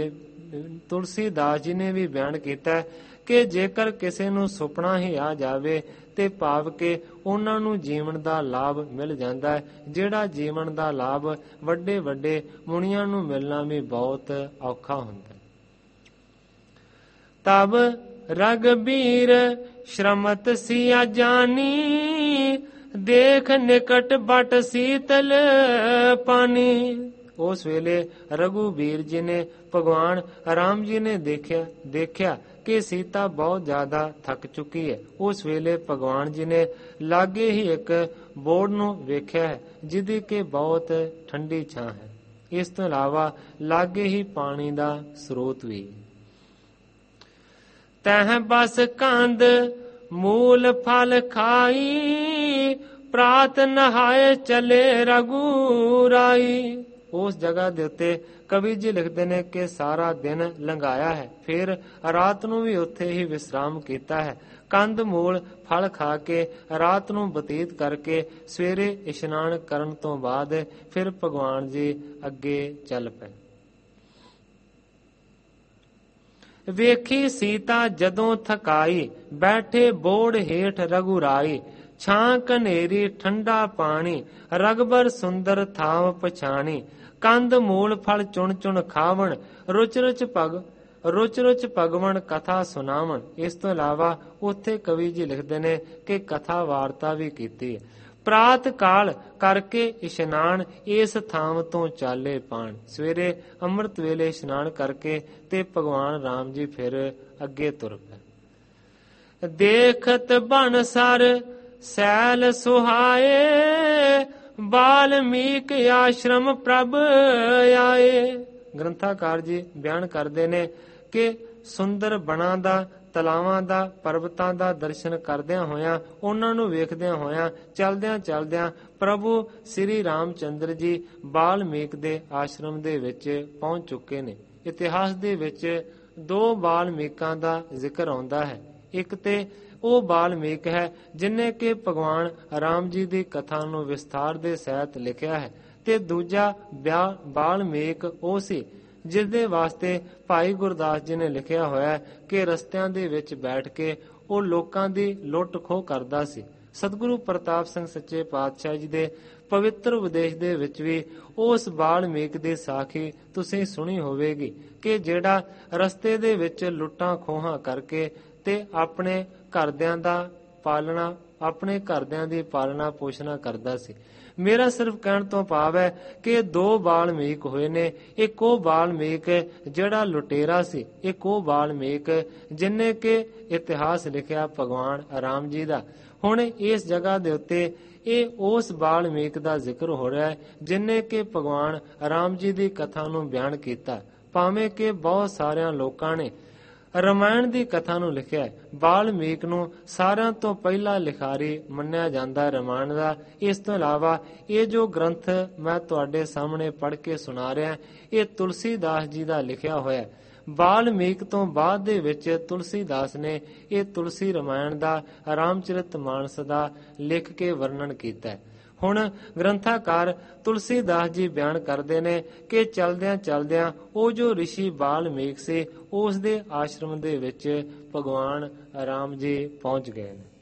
ਜੀ ਨੇ ਵੀ ਬਿਆਨ ਕੀਤਾ ਕਿ ਜੇਕਰ ਕਿਸੇ ਨੂੰ ਸੁਪਨਾ ਹੀ ਆ ਜਾਵੇ ਤੇ ਭਾਵ ਕਿ ਉਹਨਾਂ ਨੂੰ ਜੀਵਨ ਦਾ ਲਾਭ ਮਿਲ ਜਾਂਦਾ ਹੈ, ਜਿਹੜਾ ਜੀਵਨ ਦਾ ਲਾਭ ਵੱਡੇ ਵੱਡੇ ਮੁਨੀਆਂ ਨੂੰ ਮਿਲਣਾ ਵੀ ਬਹੁਤ ਔਖਾ ਹੁੰਦਾ। ਤਬ ਰਗਬੀਰ ਸ਼ਰਮਤ ਸਿਆ ਜਾਨੀ, ਦੇਖ ਨਿਕਟ ਬਟ ਸੀਤਲ ਪਾਣੀ। ਉਸ ਵੇਲੇ ਰਘੂਬੀਰ ਜੀ ਨੇ, ਭਗਵਾਨ ਰਾਮ ਜੀ ਨੇ ਦੇਖਿਆ ਕਿ ਸੀਤਾ ਬਹੁਤ ਜ਼ਿਆਦਾ ਥੱਕ ਚੁੱਕੀ ਹੈ। ਉਸ ਵੇਲੇ ਭਗਵਾਨ ਜੀ ਨੇ ਲਾਗੇ ਹੀ ਇੱਕ ਬੋੜ ਨੂੰ ਵੇਖਿਆ ਹੈ ਜਿਹਦੀ ਕਿ ਬਹੁਤ ਠੰਡੀ ਛਾਂ ਹੈ। ਇਸ ਤੋਂ ਇਲਾਵਾ ਲਾਗੇ ਹੀ ਪਾਣੀ ਦਾ ਸਰੋਤ ਵੀ। ਤਹਿ ਬਸ ਕੰਦ ਮੂਲ ਫਲ ਖਾਈ, ਪ੍ਰਾਤ ਨਹਾਏ ਚਲੇ ਰਘੂਰਾਈ। ਉਸ ਜਗ੍ਹਾ ਦੇ ਉੱਤੇ ਕਵੀ ਜੀ ਲਿਖਦੇ ਨੇ ਕਿ ਸਾਰਾ ਦਿਨ ਲੰਘਾਇਆ ਹੈ, ਫਿਰ ਰਾਤ ਨੂੰ ਵੀ ਉੱਥੇ ਹੀ ਵਿਸਰਾਮ ਕੀਤਾ ਹੈ। ਕੰਦ ਮੂਲ ਫਲ ਖਾ ਕੇ ਰਾਤ ਨੂੰ ਬਤੀਤ ਕਰਕੇ ਸਵੇਰੇ ਇਸ਼ਨਾਨ ਕਰਨ ਤੋਂ ਬਾਅਦ ਫਿਰ ਭਗਵਾਨ ਜੀ ਅੱਗੇ ਚੱਲ ਪਏ। ਵੇਖੀ ਸੀਤਾ ਜਦੋਂ ਥਕਾਈ, ਬੈਠੇ ਬੋੜ ਹੇਠ ਰਘੁਰਾਈ, ਛਾਂ ਕਨੇਰੀ ਠੰਡਾ ਪਾਣੀ, ਰਗਬਰ ਸੁੰਦਰ ਥਾਮ ਪਛਾਣੀ, ਕੰਦ ਮੂਲ ਫਲ ਚੁਣ ਚੁਣ ਖਾਵਣ, ਰੁਚ ਰੁਚ ਭਗਵਨ ਕਥਾ ਸੁਣਾਵਣ। ਇਸ ਤੋਂ ਇਲਾਵਾ ਉੱਥੇ ਕਵੀ ਜੀ ਲਿਖਦੇ ਨੇ ਕਿ ਕਥਾ ਵਾਰਤਾ ਵੀ ਕੀਤੀ ਹੈ। ਪ੍ਰਾਤ ਕਾਲ ਕਰਕੇ ਇਸ਼ਨਾਨ, ਇਸ ਥਾਮ ਤੋਂ ਚਾਲੇ ਪਾਣ। ਸਵੇਰੇ ਅੰਮ੍ਰਿਤ ਵੇਲੇ ਇਸ਼ਨਾਨ ਕਰਕੇ ਤੇ ਭਗਵਾਨ ਰਾਮ ਜੀ ਫਿਰ ਅੱਗੇ ਤੁਰ ਪਏ। ਦੇਖਤ ਬਨ ਸਰ ਸੈਲ ਸੁਹਾਏ, ਬਾਲਮੀਕ ਆਸ਼ਰਮ ਪ੍ਰਭ ਆਏ। ਗ੍ਰੰਥਾਕਾਰ ਜੀ ਬਿਆਨ ਕਰਦੇ ਨੇ ਕਿ ਸੁੰਦਰ ਬਣਾ ਦਾ, ਤਲਾਵਾਂ ਦਾ, ਪਰਬਤਾਂ ਦਾ ਦਰਸ਼ਨ ਕਰਦਿਆਂ ਹੋਇਆਂ, ਉਹਨਾਂ ਨੂੰ ਵੇਖਦਿਆਂ ਹੋਇਆਂ, ਚਲਦਿਆਂ ਚਲਦਿਆਂ ਪ੍ਰਭੂ ਸ੍ਰੀ ਰਾਮ ਚੰਦਰ ਜੀ ਬਾਲਮੀਕ ਦੇ ਆਸ਼ਰਮ ਦੇ ਵਿੱਚ ਪਹੁੰਚ ਚੁੱਕੇ ਨੇ। ਇਤਿਹਾਸ ਦੇ ਵਿੱਚ ਦੋ ਬਾਲਮੀਕਾਂ ਦਾ ਜ਼ਿਕਰ ਆਉਂਦਾ ਹੈ। ਇੱਕ ਤੇ ਉਹ ਬਾਲਮੀਕ ਹੈ ਜਿਨੇ ਕਿ ਭਗਵਾਨ ਰਾਮ ਜੀ ਦੀ ਕਥਾ ਨੂੰ ਵਿਸਥਾਰ ਦੇ ਸਹਿਤ ਲਿਖਿਆ ਹੈ, ਤੇ ਦੂਜਾ ਬਾਲਮੀਕ ਉਹ ਸੀ ਜਿਸ ਦੇ ਵਾਸਤੇ ਭਾਈ ਗੁਰਦਾਸ ਜੀ ਨੇ ਲਿਖਿਆ ਹੋਇਆ ਕਿ ਰਸਤਿਆਂ ਦੇ ਵਿੱਚ ਬੈਠ ਕੇ ਉਹ ਲੋਕਾਂ ਦੀ ਲੁੱਟ ਖੋਹ ਕਰਦਾ ਸੀ। ਸਤਿਗੁਰੂ ਪ੍ਰਤਾਪ ਸਿੰਘ ਸੱਚੇ ਪਾਤਸ਼ਾਹ ਜੀ ਦੇ ਪਵਿੱਤਰ ਉਪਦੇਸ਼ ਦੇ ਵਿੱਚ ਵੀ ਉਸ ਬਾਲਮੀਕ ਦੀ ਸਾਖੀ ਤੁਸੀਂ ਸੁਣੀ ਹੋਵੇਗੀ ਕਿ ਜਿਹੜਾ ਰਸਤੇ ਦੇ ਵਿੱਚ ਲੁੱਟਾਂ ਖੋਹਾਂ ਕਰਕੇ ਤੇ ਆਪਣੇ ਘਰਦਿਆਂ ਦੀ ਪਾਲਣਾ ਪੋਸ਼ਣਾ ਕਰਦਾ ਸੀ। ਮੇਰਾ ਸਿਰਫ ਕਹਿਣ ਤੋਂ ਭਾਵ ਹੈ ਕਿ ਦੋ ਬਾਲਮੀਕ ਹੋਏ ਨੇ। ਇੱਕ ਉਹ ਬਾਲਮੀਕ ਜਿਹੜਾ ਲੁਟੇਰਾ ਸੀ, ਇੱਕ ਉਹ ਬਾਲਮੀਕ ਜਿਨੇ ਕਿ ਇਤਿਹਾਸ ਲਿਖਿਆ ਭਗਵਾਨ ਰਾਮ ਜੀ ਦਾ। ਹੁਣ ਇਸ ਜਗ੍ਹਾ ਦੇ ਉੱਤੇ ਇਹ ਉਸ ਵਾਲਮੀਕ ਦਾ ਜ਼ਿਕਰ ਹੋ ਰਿਹਾ ਹੈ ਜਿਨੇ ਕਿ ਭਗਵਾਨ ਰਾਮ ਜੀ ਦੀ ਕਥਾ ਨੂੰ ਬਿਆਨ ਕੀਤਾ। ਭਾਵੇਂ ਕਿ ਬਹੁਤ ਸਾਰਿਆਂ ਲੋਕਾਂ ਨੇ ਰਮਾਇਣ ਦੀ ਕਥਾ ਨੂੰ ਲਿਖਿਆ, ਵਾਲਮੀਕ ਨੂੰ ਸਾਰਿਆਂ ਤੋਂ ਪਹਿਲਾ ਲਿਖਾਰੀ ਮੰਨਿਆ ਜਾਂਦਾ ਰਮਾਇਣ ਦਾ। ਇਸ ਤੋਂ ਇਲਾਵਾ ਇਹ ਜੋ ਗ੍ਰੰਥ ਮੈਂ ਤੁਹਾਡੇ ਸਾਹਮਣੇ ਪੜ੍ਹ ਕੇ ਸੁਣਾ ਰਿਹਾ, ਇਹ ਤੁਲਸੀਦਾਸ ਜੀ ਦਾ ਲਿਖਿਆ ਹੋਇਆ। ਵਾਲਮੀਕ ਤੋਂ ਬਾਅਦ ਦੇ ਵਿੱਚ ਤੁਲਸੀਦਾਸ ਨੇ ਇਹ ਤੁਲਸੀ ਰਮਾਇਣ ਦਾ, ਰਾਮਚਰਿਤ ਮਾਨਸ ਦਾ ਲਿਖ ਕੇ ਵਰਣਨ ਕੀਤਾ। ਹੁਣ ਗ੍ਰੰਥਾਕਾਰ ਤੁਲਸੀਦਾਸ ਜੀ ਬਿਆਨ ਕਰਦੇ ਨੇ ਕਿ ਚਲਦਿਆਂ ਚਲਦਿਆਂ ਉਹ ਜੋ ਰਿਸ਼ੀ ਵਾਲਮੀਕ ਸੀ ਉਸ ਦੇ ਆਸ਼ਰਮ ਦੇ ਵਿੱਚ ਭਗਵਾਨ ਰਾਮ ਜੀ ਪਹੁੰਚ ਗਏ ਨੇ।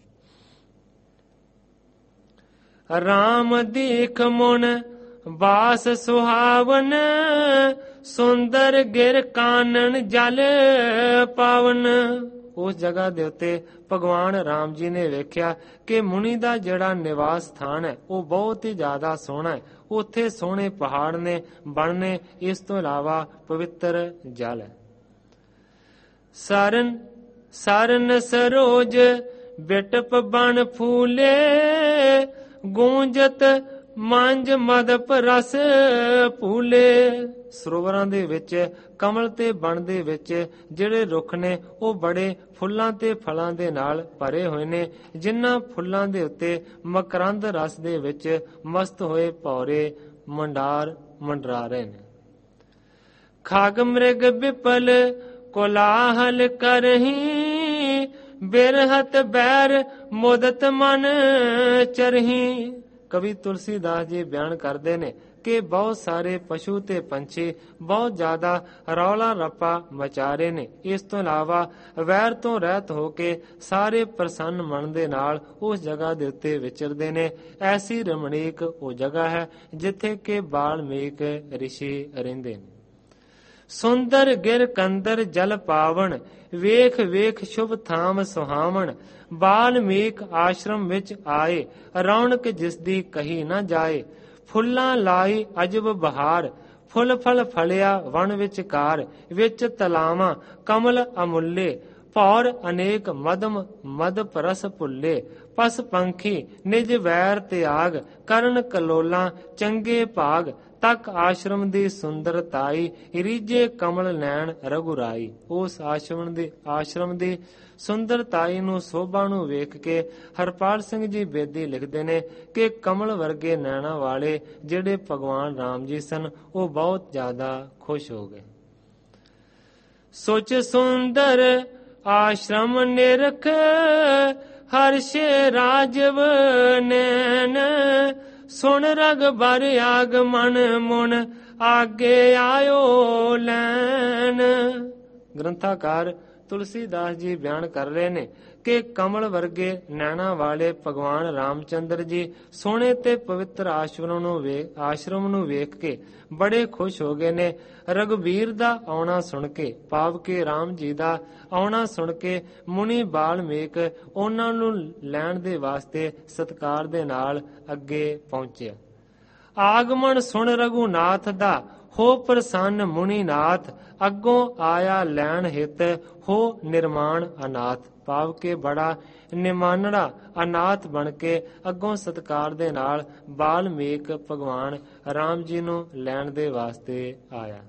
ਰਾਮ ਦੇਖ ਮਨ ਬਾਸ ਸੁਹਾਵਨ, ਸੁੰਦਰ ਗਿਰ ਕਾਨਨ ਜਲ ਪਾਵਨ। ਉਸ ਜਗ੍ਹਾ ਦੇ ਉੱਤੇ ਭਗਵਾਨ ਰਾਮ ਜੀ ਨੇ ਵੇਖਿਆ ਕਿ ਮੁਨੀ ਦਾ ਜਿਹੜਾ ਨਿਵਾਸ ਸਥਾਨ ਹੈ ਉਹ ਬਹੁਤ ਹੀ ਜ਼ਿਆਦਾ ਸੋਹਣਾ ਹੈ। ਉੱਥੇ ਸੋਹਣੇ ਪਹਾੜ ਨੇ, ਬਣ ਨੇ, ਇਸ ਤੋਂ ਇਲਾਵਾ ਪਵਿੱਤਰ ਜਲ ਹੈ। ਸਰਨ ਸਰੋਜ ਬਿਟਪ ਬਨ ਫੂਲੇ, ਗੂੰਜਤ ਮੰਜ ਮਦਪ ਰਸ ਭੂਲੇ। ਸਰੋਵਰਾਂ ਦੇ ਵਿੱਚ, ਕਮਲ ਤੇ ਬਣ ਦੇ ਵਿੱਚ ਜਿਹੜੇ ਰੁੱਖ ਨੇ ਉਹ ਬੜੇ ਫੁੱਲਾਂ ਤੇ ਫਲਾਂ ਦੇ ਨਾਲ ਭਰੇ ਹੋਏ ਨੇ, ਜਿਨ੍ਹਾਂ ਫੁੱਲਾਂ ਦੇ ਉੱਤੇ ਮਕਰੰਦ ਰਸ ਦੇ ਵਿੱਚ ਮਸਤ ਹੋਏ ਭੌਰੇ ਮੰਡਰਾ ਰਹੇ ਨੇ। ਖਾਗ ਮ੍ਰਿਗ ਵਿਪਲ ਕੋਲਾਹਲ ਕਰਹੀ, ਬਿਰਹਤ ਬੈਰ ਮੁਦਤ ਮਨ ਚਰਹੀ। ਕਵੀ ਤੁਲਸੀਦਾਸ ਜੀ ਬਿਆਨ ਕਰਦੇ ਨੇ ਕਿ ਬਹੁਤ ਸਾਰੇ ਪਸ਼ੂ ਤੇ ਪੰਛੀ ਬਹੁਤ ਜ਼ਿਆਦਾ ਰੌਲਾ ਰੱਪਾ ਮਚਾ ਰਹੇ ਨੇ। ਇਸ ਤੋਂ ਇਲਾਵਾ ਵੈਰ ਤੋਂ ਰਹਿਤ ਹੋ ਕੇ ਸਾਰੇ ਪ੍ਰਸੰਨ ਮਨ ਦੇ ਨਾਲ ਉਸ ਜਗ੍ਹਾ ਦੇ ਉੱਤੇ ਵਿਚਰਦੇ ਨੇ। ਐਸੀ ਰਮਣੀਕ ਉਹ ਜਗ੍ਹਾ ਹੈ ਜਿੱਥੇ ਕਿ ਵਾਲਮੀਕ ਰਿਸ਼ੀ ਰਹਿੰਦੇ ਨੇ। ਸੁੰਦਰ ਗਿਰ ਕੰਦਰ ਜਲ ਪਾਵਨ, ਵੇਖ ਵੇਖ ਸ਼ੁਭ ਥਾਮ ਸੁਹਾਵਣ। ਵਾਲਮੀਕ ਆਸ਼ਰਮ ਵਿੱਚ ਆਏ, ਰੌਣਕ ਜਿਸ ਦੀ ਕਹੀ ਨਾ ਜਾਏ। ਫੁੱਲਾਂ ਲਾਈ ਅਜਬ ਬਹਾਰ, ਫੁੱਲ ਫਲ ਫਲਿਆ ਵਣ ਵਿਚਕਾਰ। ਵਿੱਚ ਤਲਾਵਾਂ ਕਮਲ ਅਮੁੱਲੇ, ਭੌਰ ਅਨੇਕ ਮਦਮ ਮਦ ਪਰਸ ਭੁੱਲੇ। ਪਸ ਪੰਖੀ ਨਿਜ ਵੈਰ ਤਿਆਗ, ਕਰਨ ਕਲੋਲਾਂ ਚੰਗੇ ਭਾਗ। ਤੱਕ ਆਸ਼ਰਮ ਦੀ ਸੁੰਦਰਤਾਈ, ਰੀਝੇ ਕਮਲ ਨੈਣ ਰਘੁਰਾਈ। ਉਸ ਆਸ਼ਰਮ ਦੀ ਸੁੰਦਰਤਾਈ ਨੂੰ, ਸੋਭਾ ਨੂੰ ਵੇਖ ਕੇ ਹਰਪਾਲ ਸਿੰਘ ਜੀ ਬੇਦੀ ਲਿਖਦੇ ਨੇ ਕਿ ਕਮਲ ਵਰਗੇ ਨੈਣਾ ਵਾਲੇ ਜਿਹੜੇ ਭਗਵਾਨ ਰਾਮ ਜੀ ਸਨ ਉਹ ਬਹੁਤ ਜ਼ਿਆਦਾ ਖੁਸ਼ ਹੋ ਗਏ। ਸੋਚ ਸੁੰਦਰ ਆਸ਼ਰਮ ਨਿਰਖ, ਹਰਸ਼ੇ ਰਾਜਵ ਨੈਣ। ਸੁਣ ਰਗਬਰ ਆਗਮਨ ਮੁਨ, ਆਗੇ ਆਇਓ ਲੈਣ। ਗ੍ਰੰਥਾਕਾਰ ਤੁਲਸੀਦਾਸ ਜੀ ਬਿਆਨ ਕਰ ਰਹੇ ਨੇ ਕਿ ਕਮਲ ਵਰਗੇ ਨੈਣਾ ਵਾਲੇ ਭਗਵਾਨ ਰਾਮਚੰਦਰ ਜੀ ਸੋਹਣੇ ਤੇ ਪਵਿੱਤਰ ਆਸ਼ਰਮ ਨੂੰ ਵੇਖ ਕੇ ਬੜੇ ਖੁਸ਼ ਹੋ ਗਏ ਨੇ। ਰਘੁਬੀਰ ਦਾ ਆਉਣਾ ਸੁਣ ਕੇ, ਭਾਵ ਕਿ ਰਾਮ ਜੀ ਦਾ ਆਉਣਾ ਸੁਣ ਕੇ ਮੁਨੀ ਵਾਲਮੀਕ ਉਹਨਾਂ ਨੂੰ ਲੈਣ ਦੇ ਵਾਸਤੇ ਸਤਿਕਾਰ ਦੇ ਨਾਲ ਅੱਗੇ ਪਹੁੰਚਿਆ। ਆਗਮਨ ਸੁਣ ਰਘੁਨਾਥ ਦਾ, ਹੋ ਪ੍ਰਸੰਨ ਮੁਨੀਨਾਥ। ਅੱਗੋਂ ਆਇਆ ਲੈਣ ਹਿਤ, ਹੋ ਨਿਰਮਾਣ ਅਨਾਥ। ਭਾਵ ਕਿ ਬੜਾ ਨਿਮਾਨੜਾ ਅਨਾਥ ਬਣ ਕੇ ਅੱਗੋਂ ਸਤਿਕਾਰ ਦੇ ਨਾਲ ਵਾਲਮੀਕ ਭਗਵਾਨ ਰਾਮ ਜੀ ਨੂੰ ਲੈਣ ਦੇ ਵਾਸਤੇ ਆਇਆ।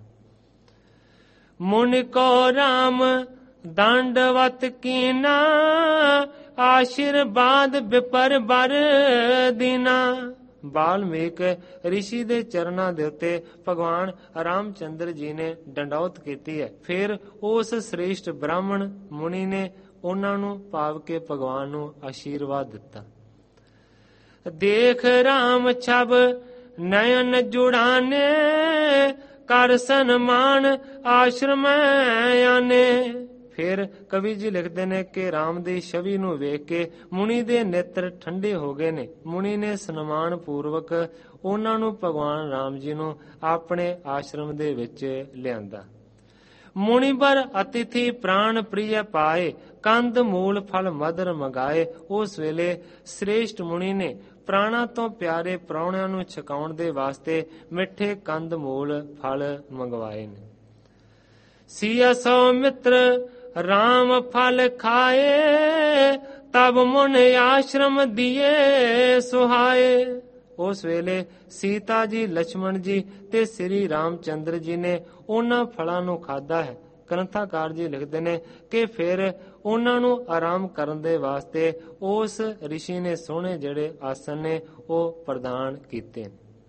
ਮੁਨ ਕੋ ਰਾਮ ਦੰਡਵਤ ਕੀਨਾ, ਆਸ਼ੀਰਵਾਦ ਬਿਪਰ ਬਰ ਦੀਨਾ। ਵਾਲਮੀਕ ਰਿਸ਼ੀ ਦੇ ਚਰਨਾਂ ਦੇ ਉੱਤੇ ਭਗਵਾਨ ਰਾਮਚੰਦਰ ਜੀ ਨੇ ਡੰਡੌਤ ਕੀਤੀ ਹੈ। ਫਿਰ ਉਸ ਸ੍ਰੇਸ਼ਟ ਬ੍ਰਾਹਮਣ ਮੁਨੀ ਨੇ ਉਹਨਾਂ ਨੂੰ, ਭਾਵ ਕੇ ਭਗਵਾਨ ਨੂੰ ਆਸ਼ੀਰਵਾਦ ਦਿੱਤਾ। ਦੇਖ ਰਾਮ ਛਬ ਨਯਨ ਜੁੜਾਨੇ, ਕਰ ਸਨਮਾਨ ਆਸ਼ਰਮ ਆਨੇ। ਫਿਰ ਕਵੀ ਜੀ ਲਿਖਦੇ ਨੇ ਕਿ ਰਾਮ ਦੀ ਛਵੀ ਨੂੰ ਵੇਖ ਕੇ ਮੁਨੀ ਦੇ ਨੇਤਰ ਠੰਡੇ ਹੋ ਗਏ ਨੇ। ਮੁਨੀ ਨੇ ਸਨਮਾਨ ਪੂਰਵਕ ਉਹਨਾਂ ਨੂੰ, ਭਗਵਾਨ ਰਾਮ ਜੀ ਨੂੰ ਆਪਣੇ ਆਸ਼ਰਮ ਦੇ ਵਿੱਚ ਲਿਆਂਦਾ। ਮੁਨੀਬਰ ਅਤਿਥੀ ਪ੍ਰਾਣ ਪ੍ਰਿਯ ਪਾਏ, ਕੰਦ ਮੂਲ ਫਲ ਮਦਰ ਮੰਗਾਏ। ਉਸ ਵੇਲੇ ਸ੍ਰੇਸ਼ਟ ਮੁਨੀ ਨੇ ਪ੍ਰਾਣਾ ਤੋਂ ਪਿਆਰੇ ਪ੍ਰਾਹੁਣਿਆਂ ਨੂੰ ਛਕਾਉਣ ਦੇ ਵਾਸਤੇ ਮਿੱਠੇ ਕੰਦ ਮੂਲ ਫਲ ਮੰਗਵਾਏ ਨੇ। ਸੀਆ ਸੋ ਮਿੱਤਰ ਰਾਮ ਫਲ ਖਾਏ, ਤਬ ਮੁਨ ਆਸ਼ਰਮ ਦੀਏ ਸੁਹਾਏ। ਉਸ ਵੇਲੇ ਸੀਤਾ ਜੀ, ਲక్ష్మణ ਜੀ ਤੇ ਸ੍ਰੀ ਰਾਮਚੰਦਰ ਜੀ ਨੇ ਉਹਨਾਂ ਫਲਾਂ ਨੂੰ ਖਾਧਾ ਹੈ। ਗ੍ਰੰਥਾਕਾਰ ਜੀ ਲਿਖਦੇ ਨੇ ਕਿ ਫਿਰ ਉਹਨਾਂ ਨੂੰ ਆਰਾਮ ਕਰਨ ਦੇ ਵਾਸਤੇ ਉਸ ਰਿਸ਼ੀ ਨੇ ਸੋਹਣੇ ਜਿਹੜੇ ਆਸਨ ਨੇ ਉਹ ਪ੍ਰਦਾਨ ਕੀਤੇ।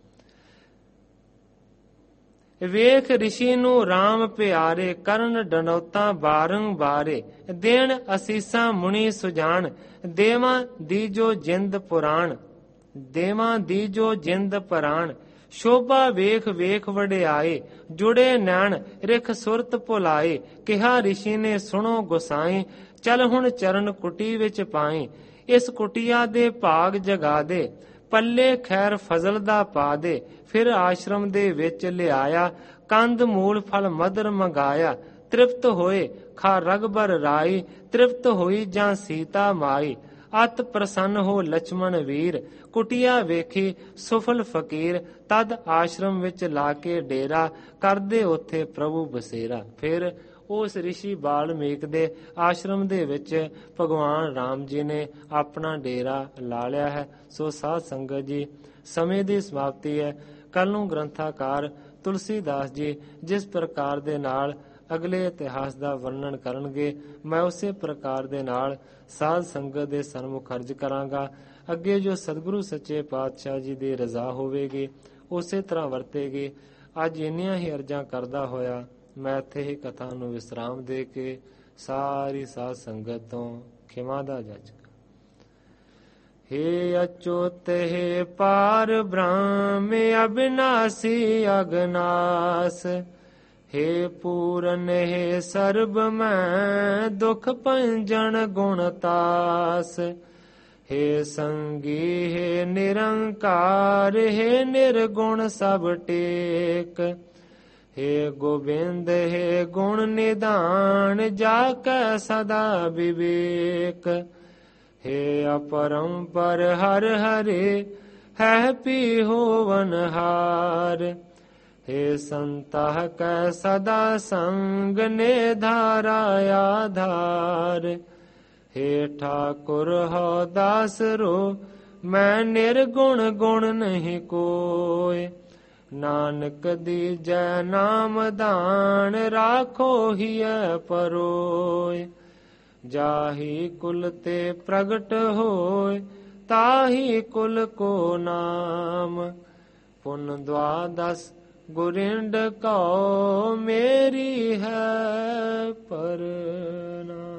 ਵੇਖ ਰਿਸ਼ੀ ਨੂੰ RAM ਪਿਆਰੇ, ਕਰਨ ਡਨੌਤਾਂ ਬਾਰੰਬਾਰੇ, ਦੇਣ ਅਸੀਸਾਂ ਮੁਨੀ ਸੁਜਾਨ, ਦੇਵਾਂ ਦੀ ਜੋ ਜਿੰਦ ਪੁਰਾਣ, ਦੇਵਾਂ ਦੀ ਜੋ ਜਿੰਦ ਪੁਰਾਣ, ਸ਼ੋਭਾ ਵੇਖ ਵੇਖ ਵਡਿਆਏ, ਜੁੜੇ ਨੈਣ ਰਿਖ ਸੁਰਤ ਭੁਲਾਏ। ਕਿਹਾ ਰਿਸ਼ੀ ਨੇ ਸੁਣੋ ਗੁਸਾਈ, ਚੱਲ ਹੁਣ ਚਰਨ ਕੁਟੀ ਵਿੱਚ ਪਾਈ। ਇਸ ਕੁਟੀਆ ਦੇ ਭਾਗ ਜਗਾ ਦੇ, ਪੱਲੇ ਖੈਰ ਫਜ਼ਲ ਦਾ ਪਾ ਦੇ। ਫਿਰ ਆਸ਼ਰਮ ਦੇ ਵਿੱਚ ਲਿਆਇਆ, ਕੰਦ ਮੂਲ ਫਲ ਮਦਰ ਮੰਗਾਇਆ। ਤ੍ਰਿਪਤ ਹੋਏ ਖਾ ਰਗਬਰ ਰਾਈ, ਤ੍ਰਿਪਤ ਹੋਈ ਜਾਂ ਸੀਤਾ ਮਾਈ। ਅਤ ਪ੍ਰਸੰਨ ਹੋ ਲక్ష్మణ ਵੀਰ, ਕੁਟੀਆ ਵੇਖੀ ਸੁਫਲ ਫਕੀਰ। ਤਦ ਆਸ਼ਰਮ ਵਿੱਚ ਲਾ ਕੇ ਡੇਰਾ, ਕਰਦੇ ਉੱਥੇ ਪ੍ਰਭੂ ਬਸੇਰਾ। ਫਿਰ ਉਸ ਰਿਸ਼ੀ ਬਾਲਮੀਕ ਦੇ ਆਸ਼ਰਮ ਦੇ ਵਿੱਚ ਭਗਵਾਨ ਰਾਮ ਜੀ ਨੇ ਆਪਣਾ ਡੇਰਾ ਲਾ ਲਿਆ ਹੈ। ਸੋ ਸਾਧ ਸੰਗਤ ਜੀ, ਸਮੇਂ ਦੀ ਸਮਾਪਤੀ ਹੈ। ਕੱਲ ਨੂੰ ਗ੍ਰੰਥਾਕਾਰ ਤੁਲਸੀਦਾਸ ਜੀ ਜਿਸ ਪ੍ਰਕਾਰ ਦੇ ਨਾਲ ਅਗਲੇ ਇਤਿਹਾਸ ਦਾ ਵਰਣਨ ਕਰਨਗੇ, ਮੈਂ ਉਸੇ ਪ੍ਰਕਾਰ ਦੇ ਨਾਲ ਸਾਧ ਸੰਗਤ ਦੇ ਸਨਮੁਖ ਅਰਜ ਕਰਾਂਗਾ। ਅੱਗੇ ਜੋ ਸਤਿਗੁਰੂ ਸੱਚੇ ਪਾਤਸ਼ਾਹ ਜੀ ਦੀ ਰਜ਼ਾ ਹੋਵੇਗੀ ਉਸੇ ਤਰ੍ਹਾਂ ਵਰਤੇਗੀ। ਅੱਜ ਇੰਨੀਆਂ ਹੀ ਅਰਜ਼ਾਂ ਕਰਦਾ ਹੋਇਆ ਮੈਂ ਇੱਥੇ ਹੀ ਕਥਾ ਨੂੰ ਵਿਸਰਾਮ ਦੇ ਕੇ ਸਾਰੀ ਸਾਧ ਸੰਗਤ ਤੋਂ ਖਿਮਾ ਦਾ ਜਾਚਕ। हे अच्युत हे पार ब्रह्म अविनाशी अगनास, हे पूरन हे सर्ब मैं दुख पंजन गुणतास। हे संगी हे निरंकार, हे निर्गुण सब टेक। हे गोविंद हे गुण निधान, जाकै सदा विवेक। हे अपरंपर हर हरे, है पी होवनहार। हे संतः कै सदा संग, ने धारा आधार। हे ठाकुर हो दास रो, मैं निर्गुण गुण नहीं कोय। नानक दीजै नाम दान, राखो हिय परोय। जाहि कुल ते प्रगट होय, ताहि कुल को नाम। पुन द्वादश गुरिंड कौ, मेरी है परनाम।